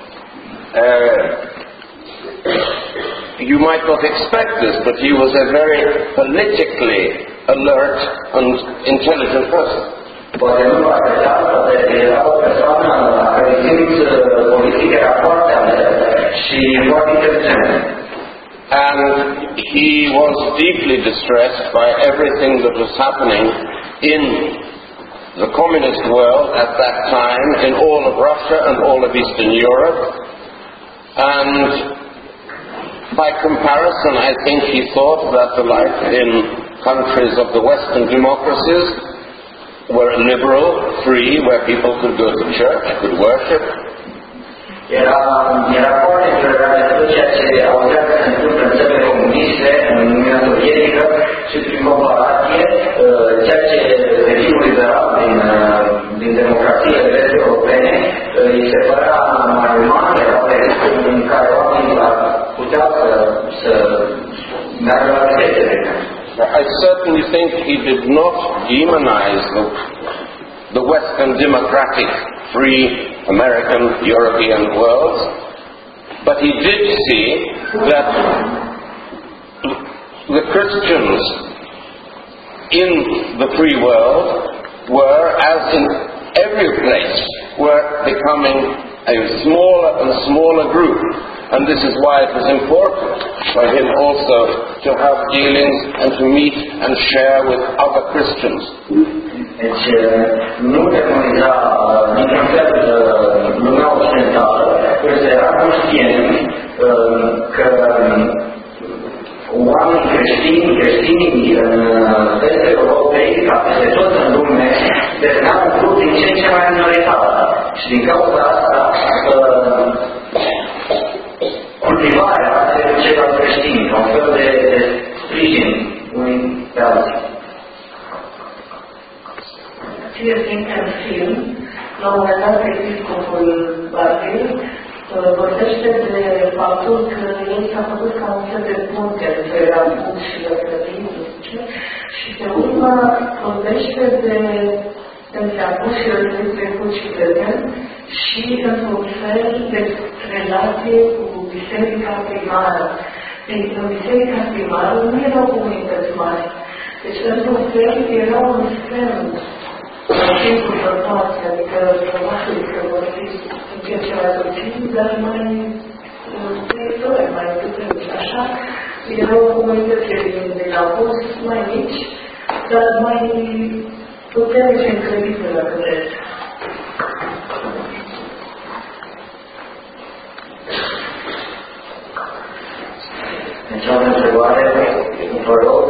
[SPEAKER 2] You might not expect this, but he was a very politically alert and intelligent person.
[SPEAKER 3] Poate nu va vedea, poate era o persoană a care simț politic era foarte alert și foarte inteligent.
[SPEAKER 2] And he was deeply distressed by everything that was happening in the communist world at that time, in all of Russia and all of Eastern Europe. And By comparison, I think he thought that the life in countries of the Western democracies were liberal, free, where people could go to church, could worship.
[SPEAKER 3] Era foarte tolerant de tot ceea ce auzea că se întâmplă în țările comuniste, în Uniunea Sovietică și prin comparație, ceea ce regimul liberal din democrațiile vest europene îi se părea mai uman, era în care oamenii puteau să meargă la biserică.
[SPEAKER 2] I certainly think he did not demonize the Western democratic, free American, European worlds, but he did see that the Christians in the free world were, as in every place, were becoming a smaller and smaller group. And this is why it was important for him also to have dealings and to meet and share with other Christians.
[SPEAKER 3] Deci nu demoniza niciun fel lumea occidentală, însă era conștient că oamenii creștini în vestul Europei, ca peste tot în lume, deveneau un grup din ce în ce mai minoritar. Și din cauza asta, cultivarea celor creștini, un fel de sprijin unii pe alții.
[SPEAKER 4] Ție fiindcă în film, la un moment dat, episcopul Barbil vorbește de faptul că el s-a făcut ca un fel de punte între Erasmus și Lăcrăvii, și pe urmă vorbește de între Apus și Război trecut și prezent și într-un fel de relație cu biserica primară. În biserica primară nu erau comunități mari. Deci, într-un fel, era un semn timpul rătoase, adică probabil că vor fi în ceea ce mai puțin, dar mai trăitori, mai puternici. Așa, erau comunitățile din Apus mai mici, dar mai puternici în credință, dacă vreți.
[SPEAKER 3] Deci am o întrebare, vă rog.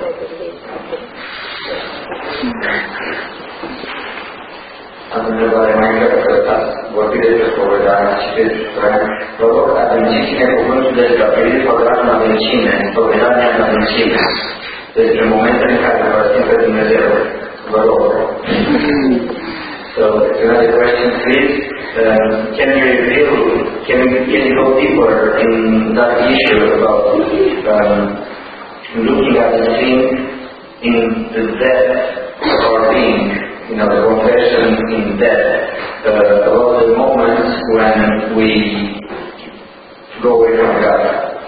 [SPEAKER 3] Am o întrebare mai mică, că ați vorbit despre spovedanie și despre vă rog, adânciți-ne cuvântul despre apelire spovedanie în adâncime, spovedania în adâncime, despre momentele în care vă simt pe Dumnezeu. Vă rog. So, another question, please. Can you go deeper in that issue about looking at the sin in the depth of our being, the confession in depth, about the moments when we go away from God?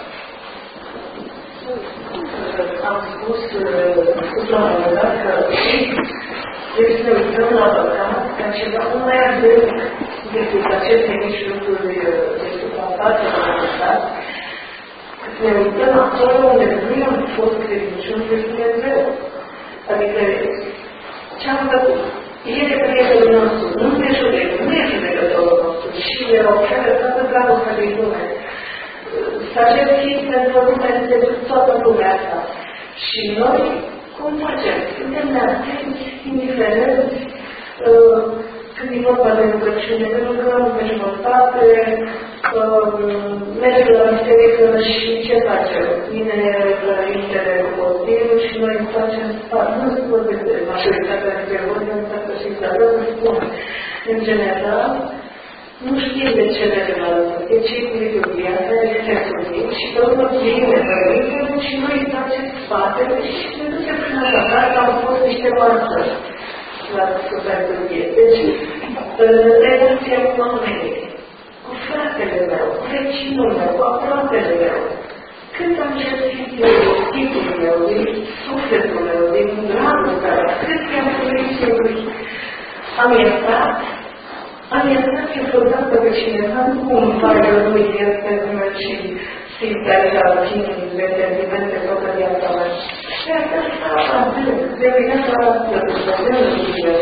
[SPEAKER 4] Am spus la un moment dat că trebuie să ne uităm la păcat ca ceva mult mai adânc decât aceste mici lucruri despre compate de păcat. Să ne uităm acolo unde noi am fost credincioși de Dumnezeu. Adică ce-am făcut? El e prietenul nostru, nu ne judecă, nu e judecătorul nostru și ne oferă toată dragostea din lume. S-a cerut pentru lume de toată lumea asta. Și noi, cum facem? Suntem neatenți, indiferenți, când e vorba de rugăciune, ne rugăm pe jumătate, mergem la biserică și ce facem? Vine răintele copilul și noi îmi facem spart. Nu se vorbesc de majoritatea dintre voi, nu se și dar vă spun. În general, nu știm de ce mergem la rugăciune, ce echilibru viața, este sărbit și pe urmă vine părintele și noi îi facem spatele și ne ducem prin așa, că am fost niște martori la sufletul. Deci, relația cu oamenii, cu fratele meu, cu vecinul meu, cu aproapele meu, cât am cerut eu, tipul meu, din sufletul meu, din dragostea mea, cât i-am spus eu lui, am iertat eu vreodată pe cineva, nu cumva eu nu iert pentru mine și simt așa, țin de sentimente toată viața mea. Și asta stau adânc, de viața la Dumnezeu.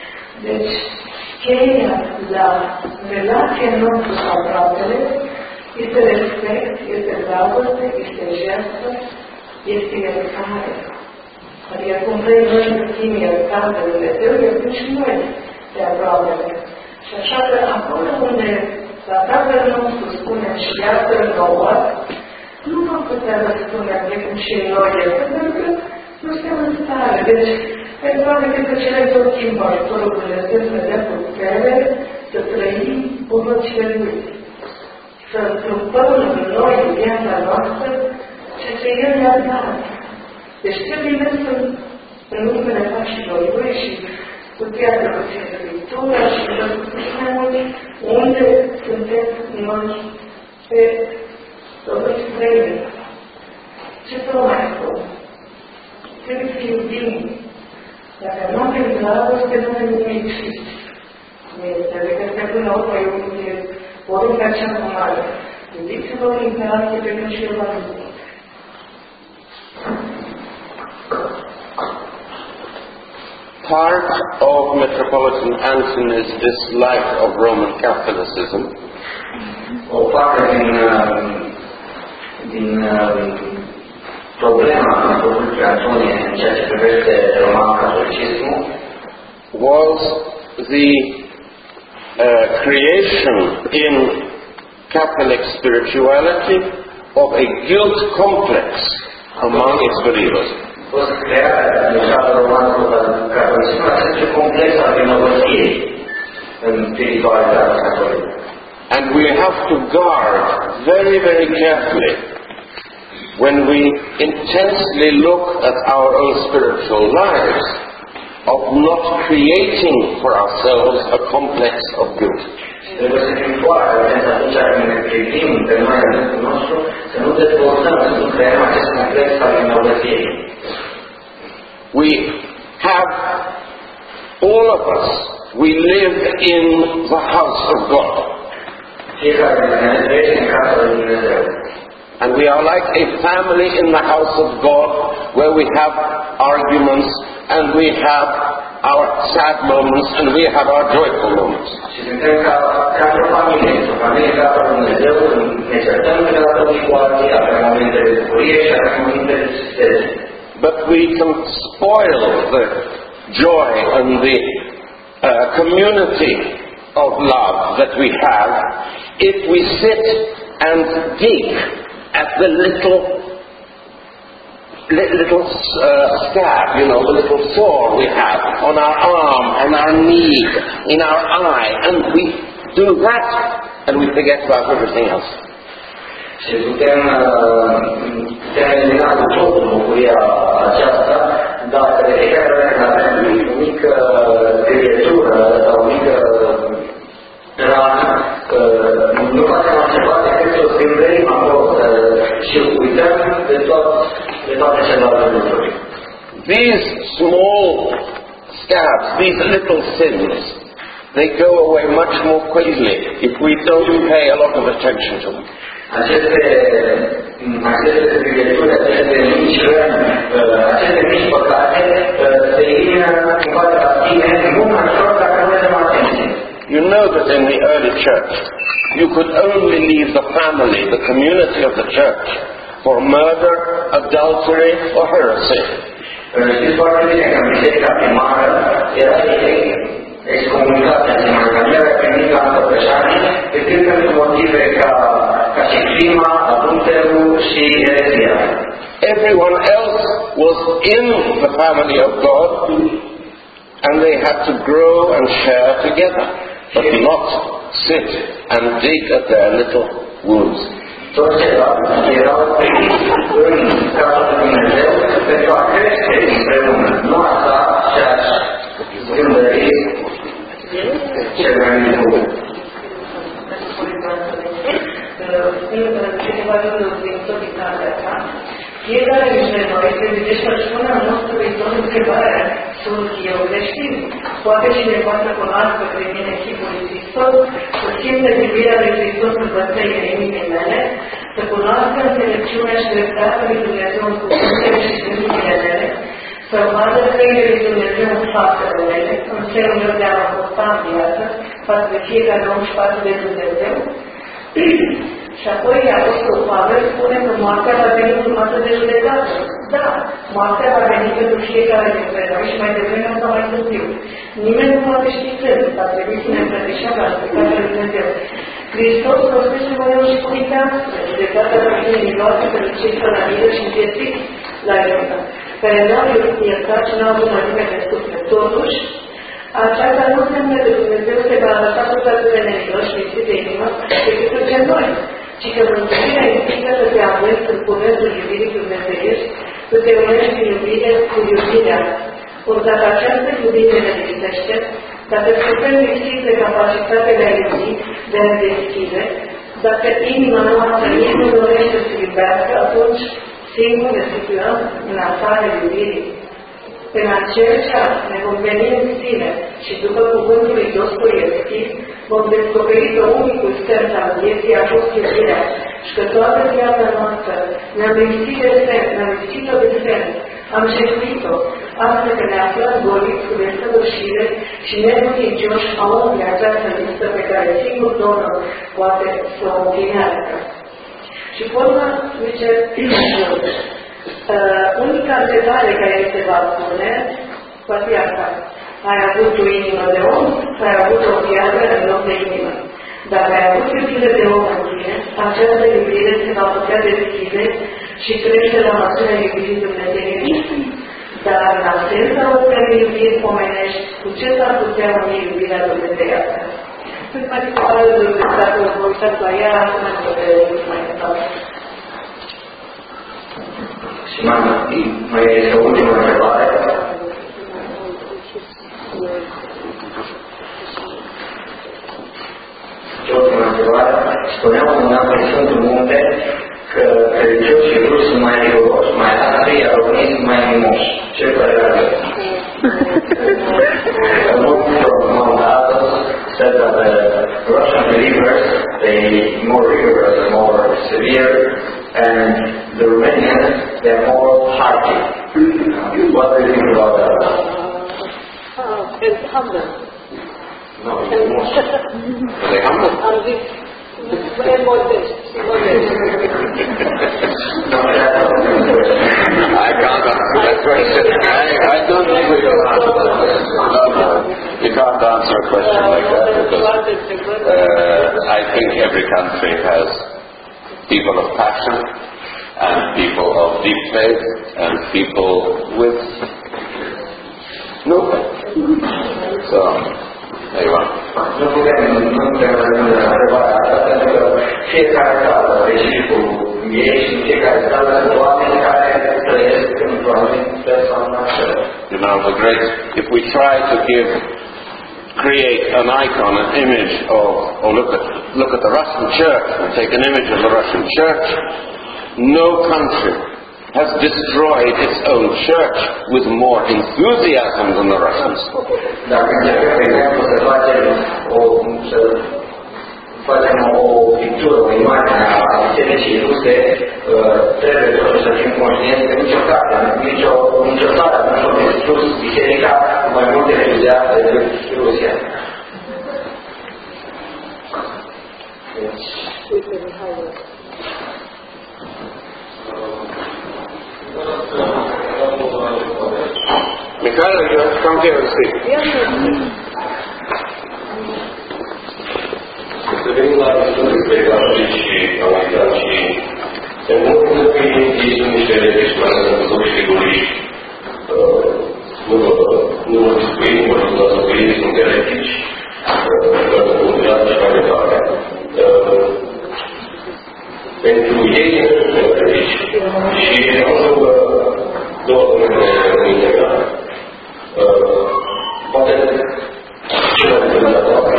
[SPEAKER 4] Deci, cheia la relația noastră cu aproapele Este respect, este dragoste, este jertfă, este iertare. Adică cum vrem noi să fim iertați de Dumnezeu, iertăm și noi de aproapele. Și așa că acolo unde la Tatăl nostru spune și iartă-l nouă, nu vom putea răspunde precum și noi iertăm, pentru că nu suntem în stare. Deci, pentru toate că cele tot timpul ajutorul Dumnezeu să ne dea putere să trăim porunțile Lui. Să întâmplăm în noi, în viața noastră, ceea ce El ne-a dat. Deci trebuie mers în numele Paștilor Lui și putea să fie Scriptura și să spune mai mult unde suntem noi pe toți străini. Ce să mai spun? Trebuie să iubim. Dacă nu avem dragoste, nu avem nimic și nu este. Adică că până la urmă e porunca cea mai mare. Iubiți-vă în interacție pe când și eu v-am iubit.
[SPEAKER 2] Part of Metropolitan Antony's dislike of Roman Catholicism
[SPEAKER 3] o parte din problema Apostolului Antonie în ceea ce privește roman-catolicismul
[SPEAKER 2] was the creation in Catholic spirituality of a guilt complex among its believers.
[SPEAKER 3] Fost crearea din cadrul roman-catolicismul acestui complex al vinovăției în spiritualitatea catolică.
[SPEAKER 2] And we have to guard very, very carefully when we intensely look at our own spiritual lives of not creating for ourselves a complex of guilt.
[SPEAKER 3] Trebuie să fim foarte atenți atunci când ne privim pe noi în rândul nostru, să nu dezvoltăm, să nu creăm acest complex al vinovăției.
[SPEAKER 2] We have, all of us, we live in the house of God.
[SPEAKER 3] Fiecare dintre noi trăiește în casa lui Dumnezeu.
[SPEAKER 2] And we are like a family in the house of God where we have arguments and we have our sad moments and we have our joyful moments.
[SPEAKER 3] Și suntem ca o familie, o familie în casa lui Dumnezeu, ne certăm câteodată unii cu alții, avem momente de bucurie și avem momente de tristețe.
[SPEAKER 2] But we can spoil the joy and the community of love that we have if we sit and dig at the little scab, the little sore we have on our arm, on our knee, in our eye, and we do that and we forget about everything else.
[SPEAKER 3] Și putem elimina cu totul bucuria aceasta, dacă de fiecare dată avem o mică grietură sau o mică rană, nu facem altceva decât să o schimbăm acolo și uităm de toate celelalte lucruri.
[SPEAKER 2] These small scabs, these little sins, they go away much more quickly if we don't pay a lot of attention to them.
[SPEAKER 3] Aceste legături, aceste mici răni, aceste mici păcate se elimină în fața la tine mult mai ușor dacă nu le dăm atenție.
[SPEAKER 2] You know that in the early church, you could only leave the family, the community of the church, for murder, adultery, or heresy.
[SPEAKER 3] Știți foarte bine că în biserica primară era excomunicată și marcarea primită la împărtășanie decât pentru motive ca și crima, adulterul și eresia.
[SPEAKER 2] Everyone else was in the family of God and they had to grow and share together, but not sit and dig at their little wounds.
[SPEAKER 3] Toți ceilalți erau în casa lui Dumnezeu pentru a crește împreună. Nu asta și-aș gândări cel mai mic.
[SPEAKER 4] Câteva lucruri din tot din cartea asta. Fiecare dintre noi se gândește să-și pună în nostru viitor întrebarea: sunt eu creștin? Poate cineva să cunoască pe mine chipul lui Hristos, să simte privirea lui Hristos în bătăile inimii mele, să cunoască înțelepciunea și dreptatea lui Dumnezeu în cuvântele și gândurile mele, să vadă căile lui Dumnezeu în faptele mele, în felul meu de a mă comporta în viață, față de fiecare om și față de Dumnezeu. Și apoi noastră de judecată. Da, moartea va veni pentru fiecare dintre noi și mai devreme sau mai târziu. Nimeni nu poate ști când, dar trebuie să ne împrătișăm la respectarea lui Dumnezeu. Hristos rostește mereu și cuvinte astea, judecata va fi minunată pentru cei fărămidă și împietriți la iertă, care nu au iertat și nu au avut mărime de suflet. Totuși, aceasta nu înseamnă că Dumnezeu se va arăta tot atât de nevinos și lipsit de inimă decât suntem noi, ci că mântuirea implică să te amâni în cuvântul iubirii dumnezeiești, să te unești în iubire cu iubirea. Ori dacă această iubire ne lipsește, dacă suntem lipsiți de capacitate de a iubi, de a deschide, dacă inima noastră nici nu dorește să iubească, atunci singur ne situăm în afara iubirii. În acel ceas ne vom veni în sine și după cuvântul lui Dostoievski vom descoperi că unicul sens al vieții a fost iubirea și că toată viața noastră ne-am lipsit de sens, ne-am lipsit-o de sens, am jefuit-o, astfel că ne aflăm goliți cu desăvârșire și neputincioși a umple această listă pe care singur Domnul poate să o împlinească. Și forma zice, unica întrebare care se va pune va fi asta. Ai avut o inimă de om sau ai avut o piatră în loc de inimă? Dacă ai avut iubire de om în tine, această iubire se va putea deschide și crește la măsura iubirii dumnezeiești. Dar în absența oricărei iubiri omenești, cu ce s-ar putea uni iubirea dumnezeiască? Sunt mai departe de dacă vă uitați la ea, acum nu vedeți mai departe.
[SPEAKER 3] Și mai este o ultimă întrebare. Și ultima întrebare. Spuneam în una pe Sfântul Munte că credincioși și ruși sunt mai riguroși, mai aspri, iar românii sunt mai mimoși. Ce părere aveți? Among others, said that the Russian believers, they more rigorous and more severe, and the Romanians, they're more hearty. What do you think about that?
[SPEAKER 4] And humble.
[SPEAKER 2] No, it's more. Are they humble?
[SPEAKER 4] And modest.
[SPEAKER 2] I can't answer that question. I don't think we can answer that question. No. You can't answer a question like that because I think every country has people of passion and people of deep faith and people with no faith. So, there you are.
[SPEAKER 3] Nu putem răspunde la întrebarea asta, pentru că fiecare țară, deși cu ei și fiecare țară sunt oameni care trăiesc într-o anumită persoană.
[SPEAKER 2] You know, if we try to create an icon, an image of, or look at the Russian church and take an image of the Russian church, no country has destroyed its own church with more enthusiasm than the Russians.
[SPEAKER 3] Dacă încercăm, de exemplu, să facem o pictură, o imagine a bisericii ruse, trebuie totuși să fim conștienți că nicio țară nu și-a distrus biserica cu mai multe entuziasme decât Rusia.
[SPEAKER 2] Mikhail, you have to come here and speak.
[SPEAKER 6] Să venim la discuții despre catolici și americani și în mod că ei sunt niște eretici, mai ales că sunt niște guriști. Nu mă dispui, nu mă dispui să ei sunt eretici, că sunt viață și mai departe. Pentru ei sunt eretici și am două domenii de integrare. Poate cele de dumneavoastră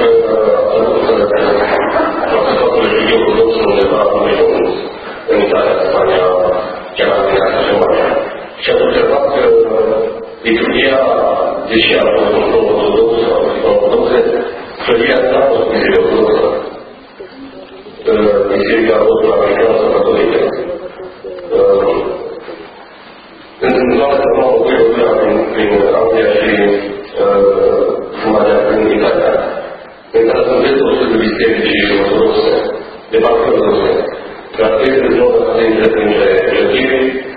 [SPEAKER 6] în Italia, Spania, chiar în Italia și România. Și ați observat că liturgia, deși a fost un ortodox sau ortodoxe, clădirea n-a fost biserică ortodoxă. Biserica ortodoxă americană sau catolică. În toate urmă, prin Anglia și jumătatea prin Italia, în care sunt destul de biserici ortodoxe, de parcă ortodoxe, care trebuie să se intre printre clădiri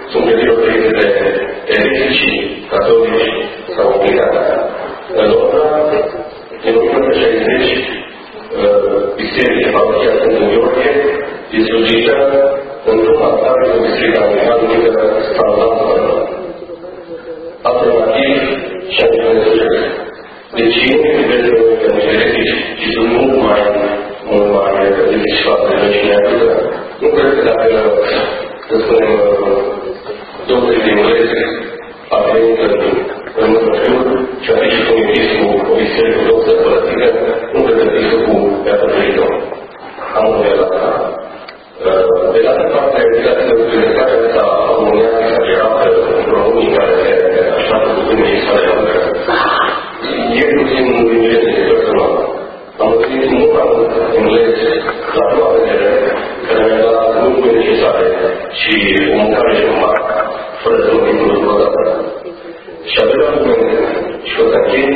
[SPEAKER 6] ca model asta. De altă parte, prezentarea asta comuniată exagerată în românii care așa făcut în exagerată, e puțin engleză personal. Am găsit mult mai mult engleză la prima vedere, care mi-a dat lucruri necesare și o mâncare și un bar, fără să mă timpul lucrul ăsta. Și a doilea lucru, și o să închei,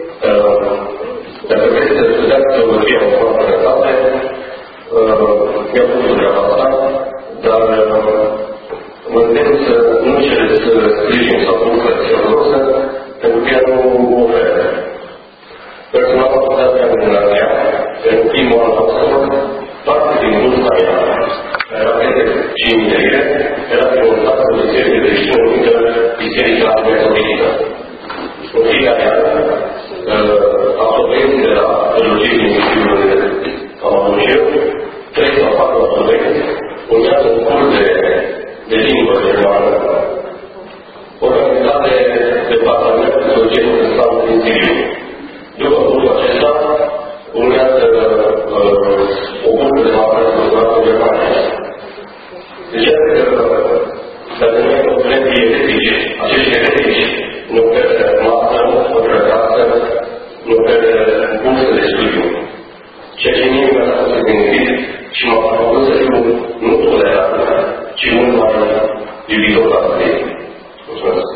[SPEAKER 6] dacă vreți să studiați teologia în forma sănătate, mi-a pus treaba asta, dar mă îndemn să nu cereți sprijin sau bursă psihologică, pentru că ea nu oferă. Personal am putea avea în Ungheria, în primul an Oxford, parte din bursa mea, era peste 5 de lire, era finanțată de biserică de creștină numită Biserica Metodică. În fiecare an, absolvenții de la teologie din Institutul Amanușeu, 3 sau 4 absolvenți, urmează un curs de limbă germană, organizat de Departamentul de Teologie Protestantă din Sibiu. După cursul acesta, urmează o bursă de matură doctorat în Germania. Deci, dacă noi avem studenții eretici, acești eretici nu oferă masă, nu oferă casă, nu oferă bursă de studiu. Ceea ce mie mi-a dat să gândit și m-a făcut să fiu nu tolerant, ci mult mai iubitor la ei. Mulțumesc!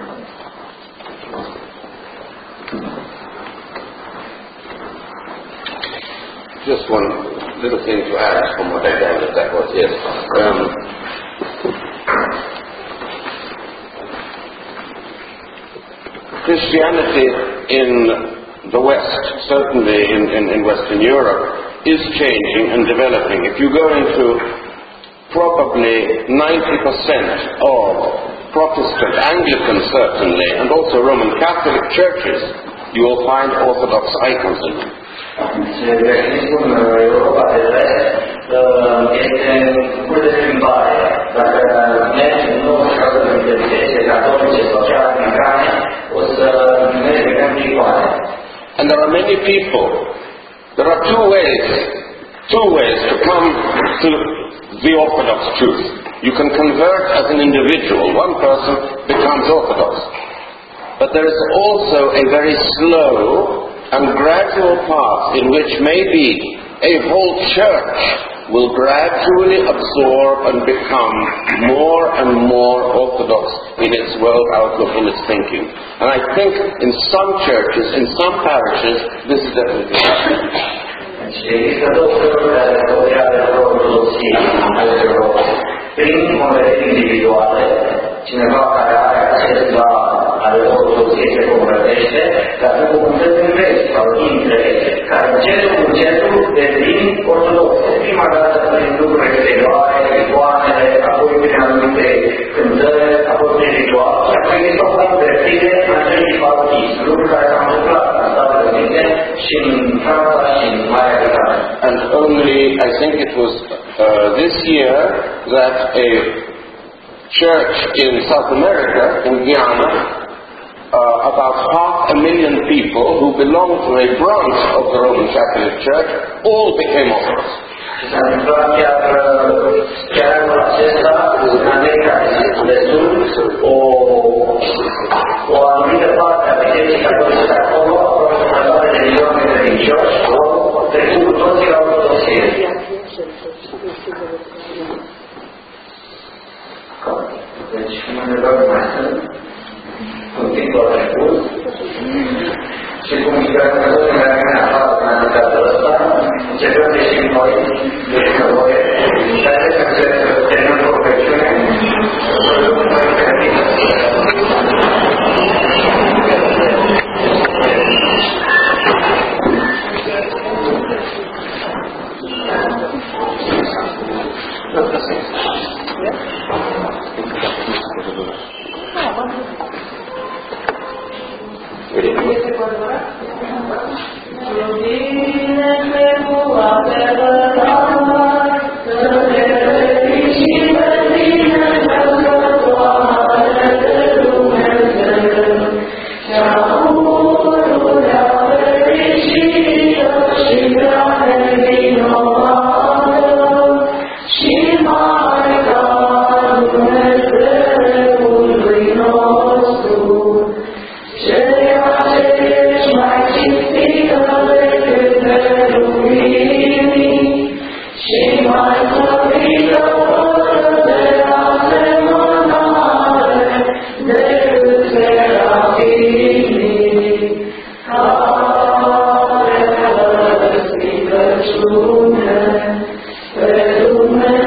[SPEAKER 2] Just one little thing to add from what I gathered, that was, yes. Christianity in the West, certainly in Western Europe, is changing and developing. If you go into probably 90% of Protestant, Anglican certainly, and also Roman Catholic churches, you will find Orthodox icons in them.
[SPEAKER 3] Creștinismul în Europa de vest este în curs de schimbare. Dacă mergi în 90% dintre biserice catolice sau cea anglicane, o să mergi pe icoane.
[SPEAKER 2] And there are many people. There are two ways to come to the Orthodox truth. You can convert as an individual. One person becomes Orthodox. But there is also a very slow and gradual path in which maybe a whole church will gradually absorb and become more and more orthodox in its world outlook and its thinking. And I think in some churches, in some parishes, this is definitely happening.
[SPEAKER 3] Există două feluri de abordare a ortodoxiei în Europa. Prin convertiri individuale, cineva care are acces la ale ortodoxiei se convertește, dar cu comunități întregi sau dintre care încetul devin ortodoxe. Prima dată prin lucruri exterioare, icoanele, apoi prin anumite cântări, apoi prin ritual, și apoi există o convertire în acest baptism, lucruri care s-au întâmplat în Statele Unite și în Franța și în Marea Britanie.
[SPEAKER 2] And only, I think it was this year, that a church in South America, in Guyana, about 500,000 people who belong to a branch of the Roman Catholic Church all became Orthodox.
[SPEAKER 3] S-a întâmplat chiar anul acesta, în America de Sud, o anumită parte a bisericii catolice de acolo, aproximativ de milioane de religioși, au trecut cu toții la ortodoxie. Deci, mă întrebam mai sunt, un timp a trecut, și cum migrația toți în reacțiunea afară în anul ăsta, începem să știm noi, deci nevoie, și haideți să terminăm cu o rugăciune, să lucrăm mai fericit.
[SPEAKER 4] Este cu adevărat? Bine, pe cu adevărat.
[SPEAKER 3] mai slăvită de asemănare decât serafimii, care fără stricăciune pe Dumnezeu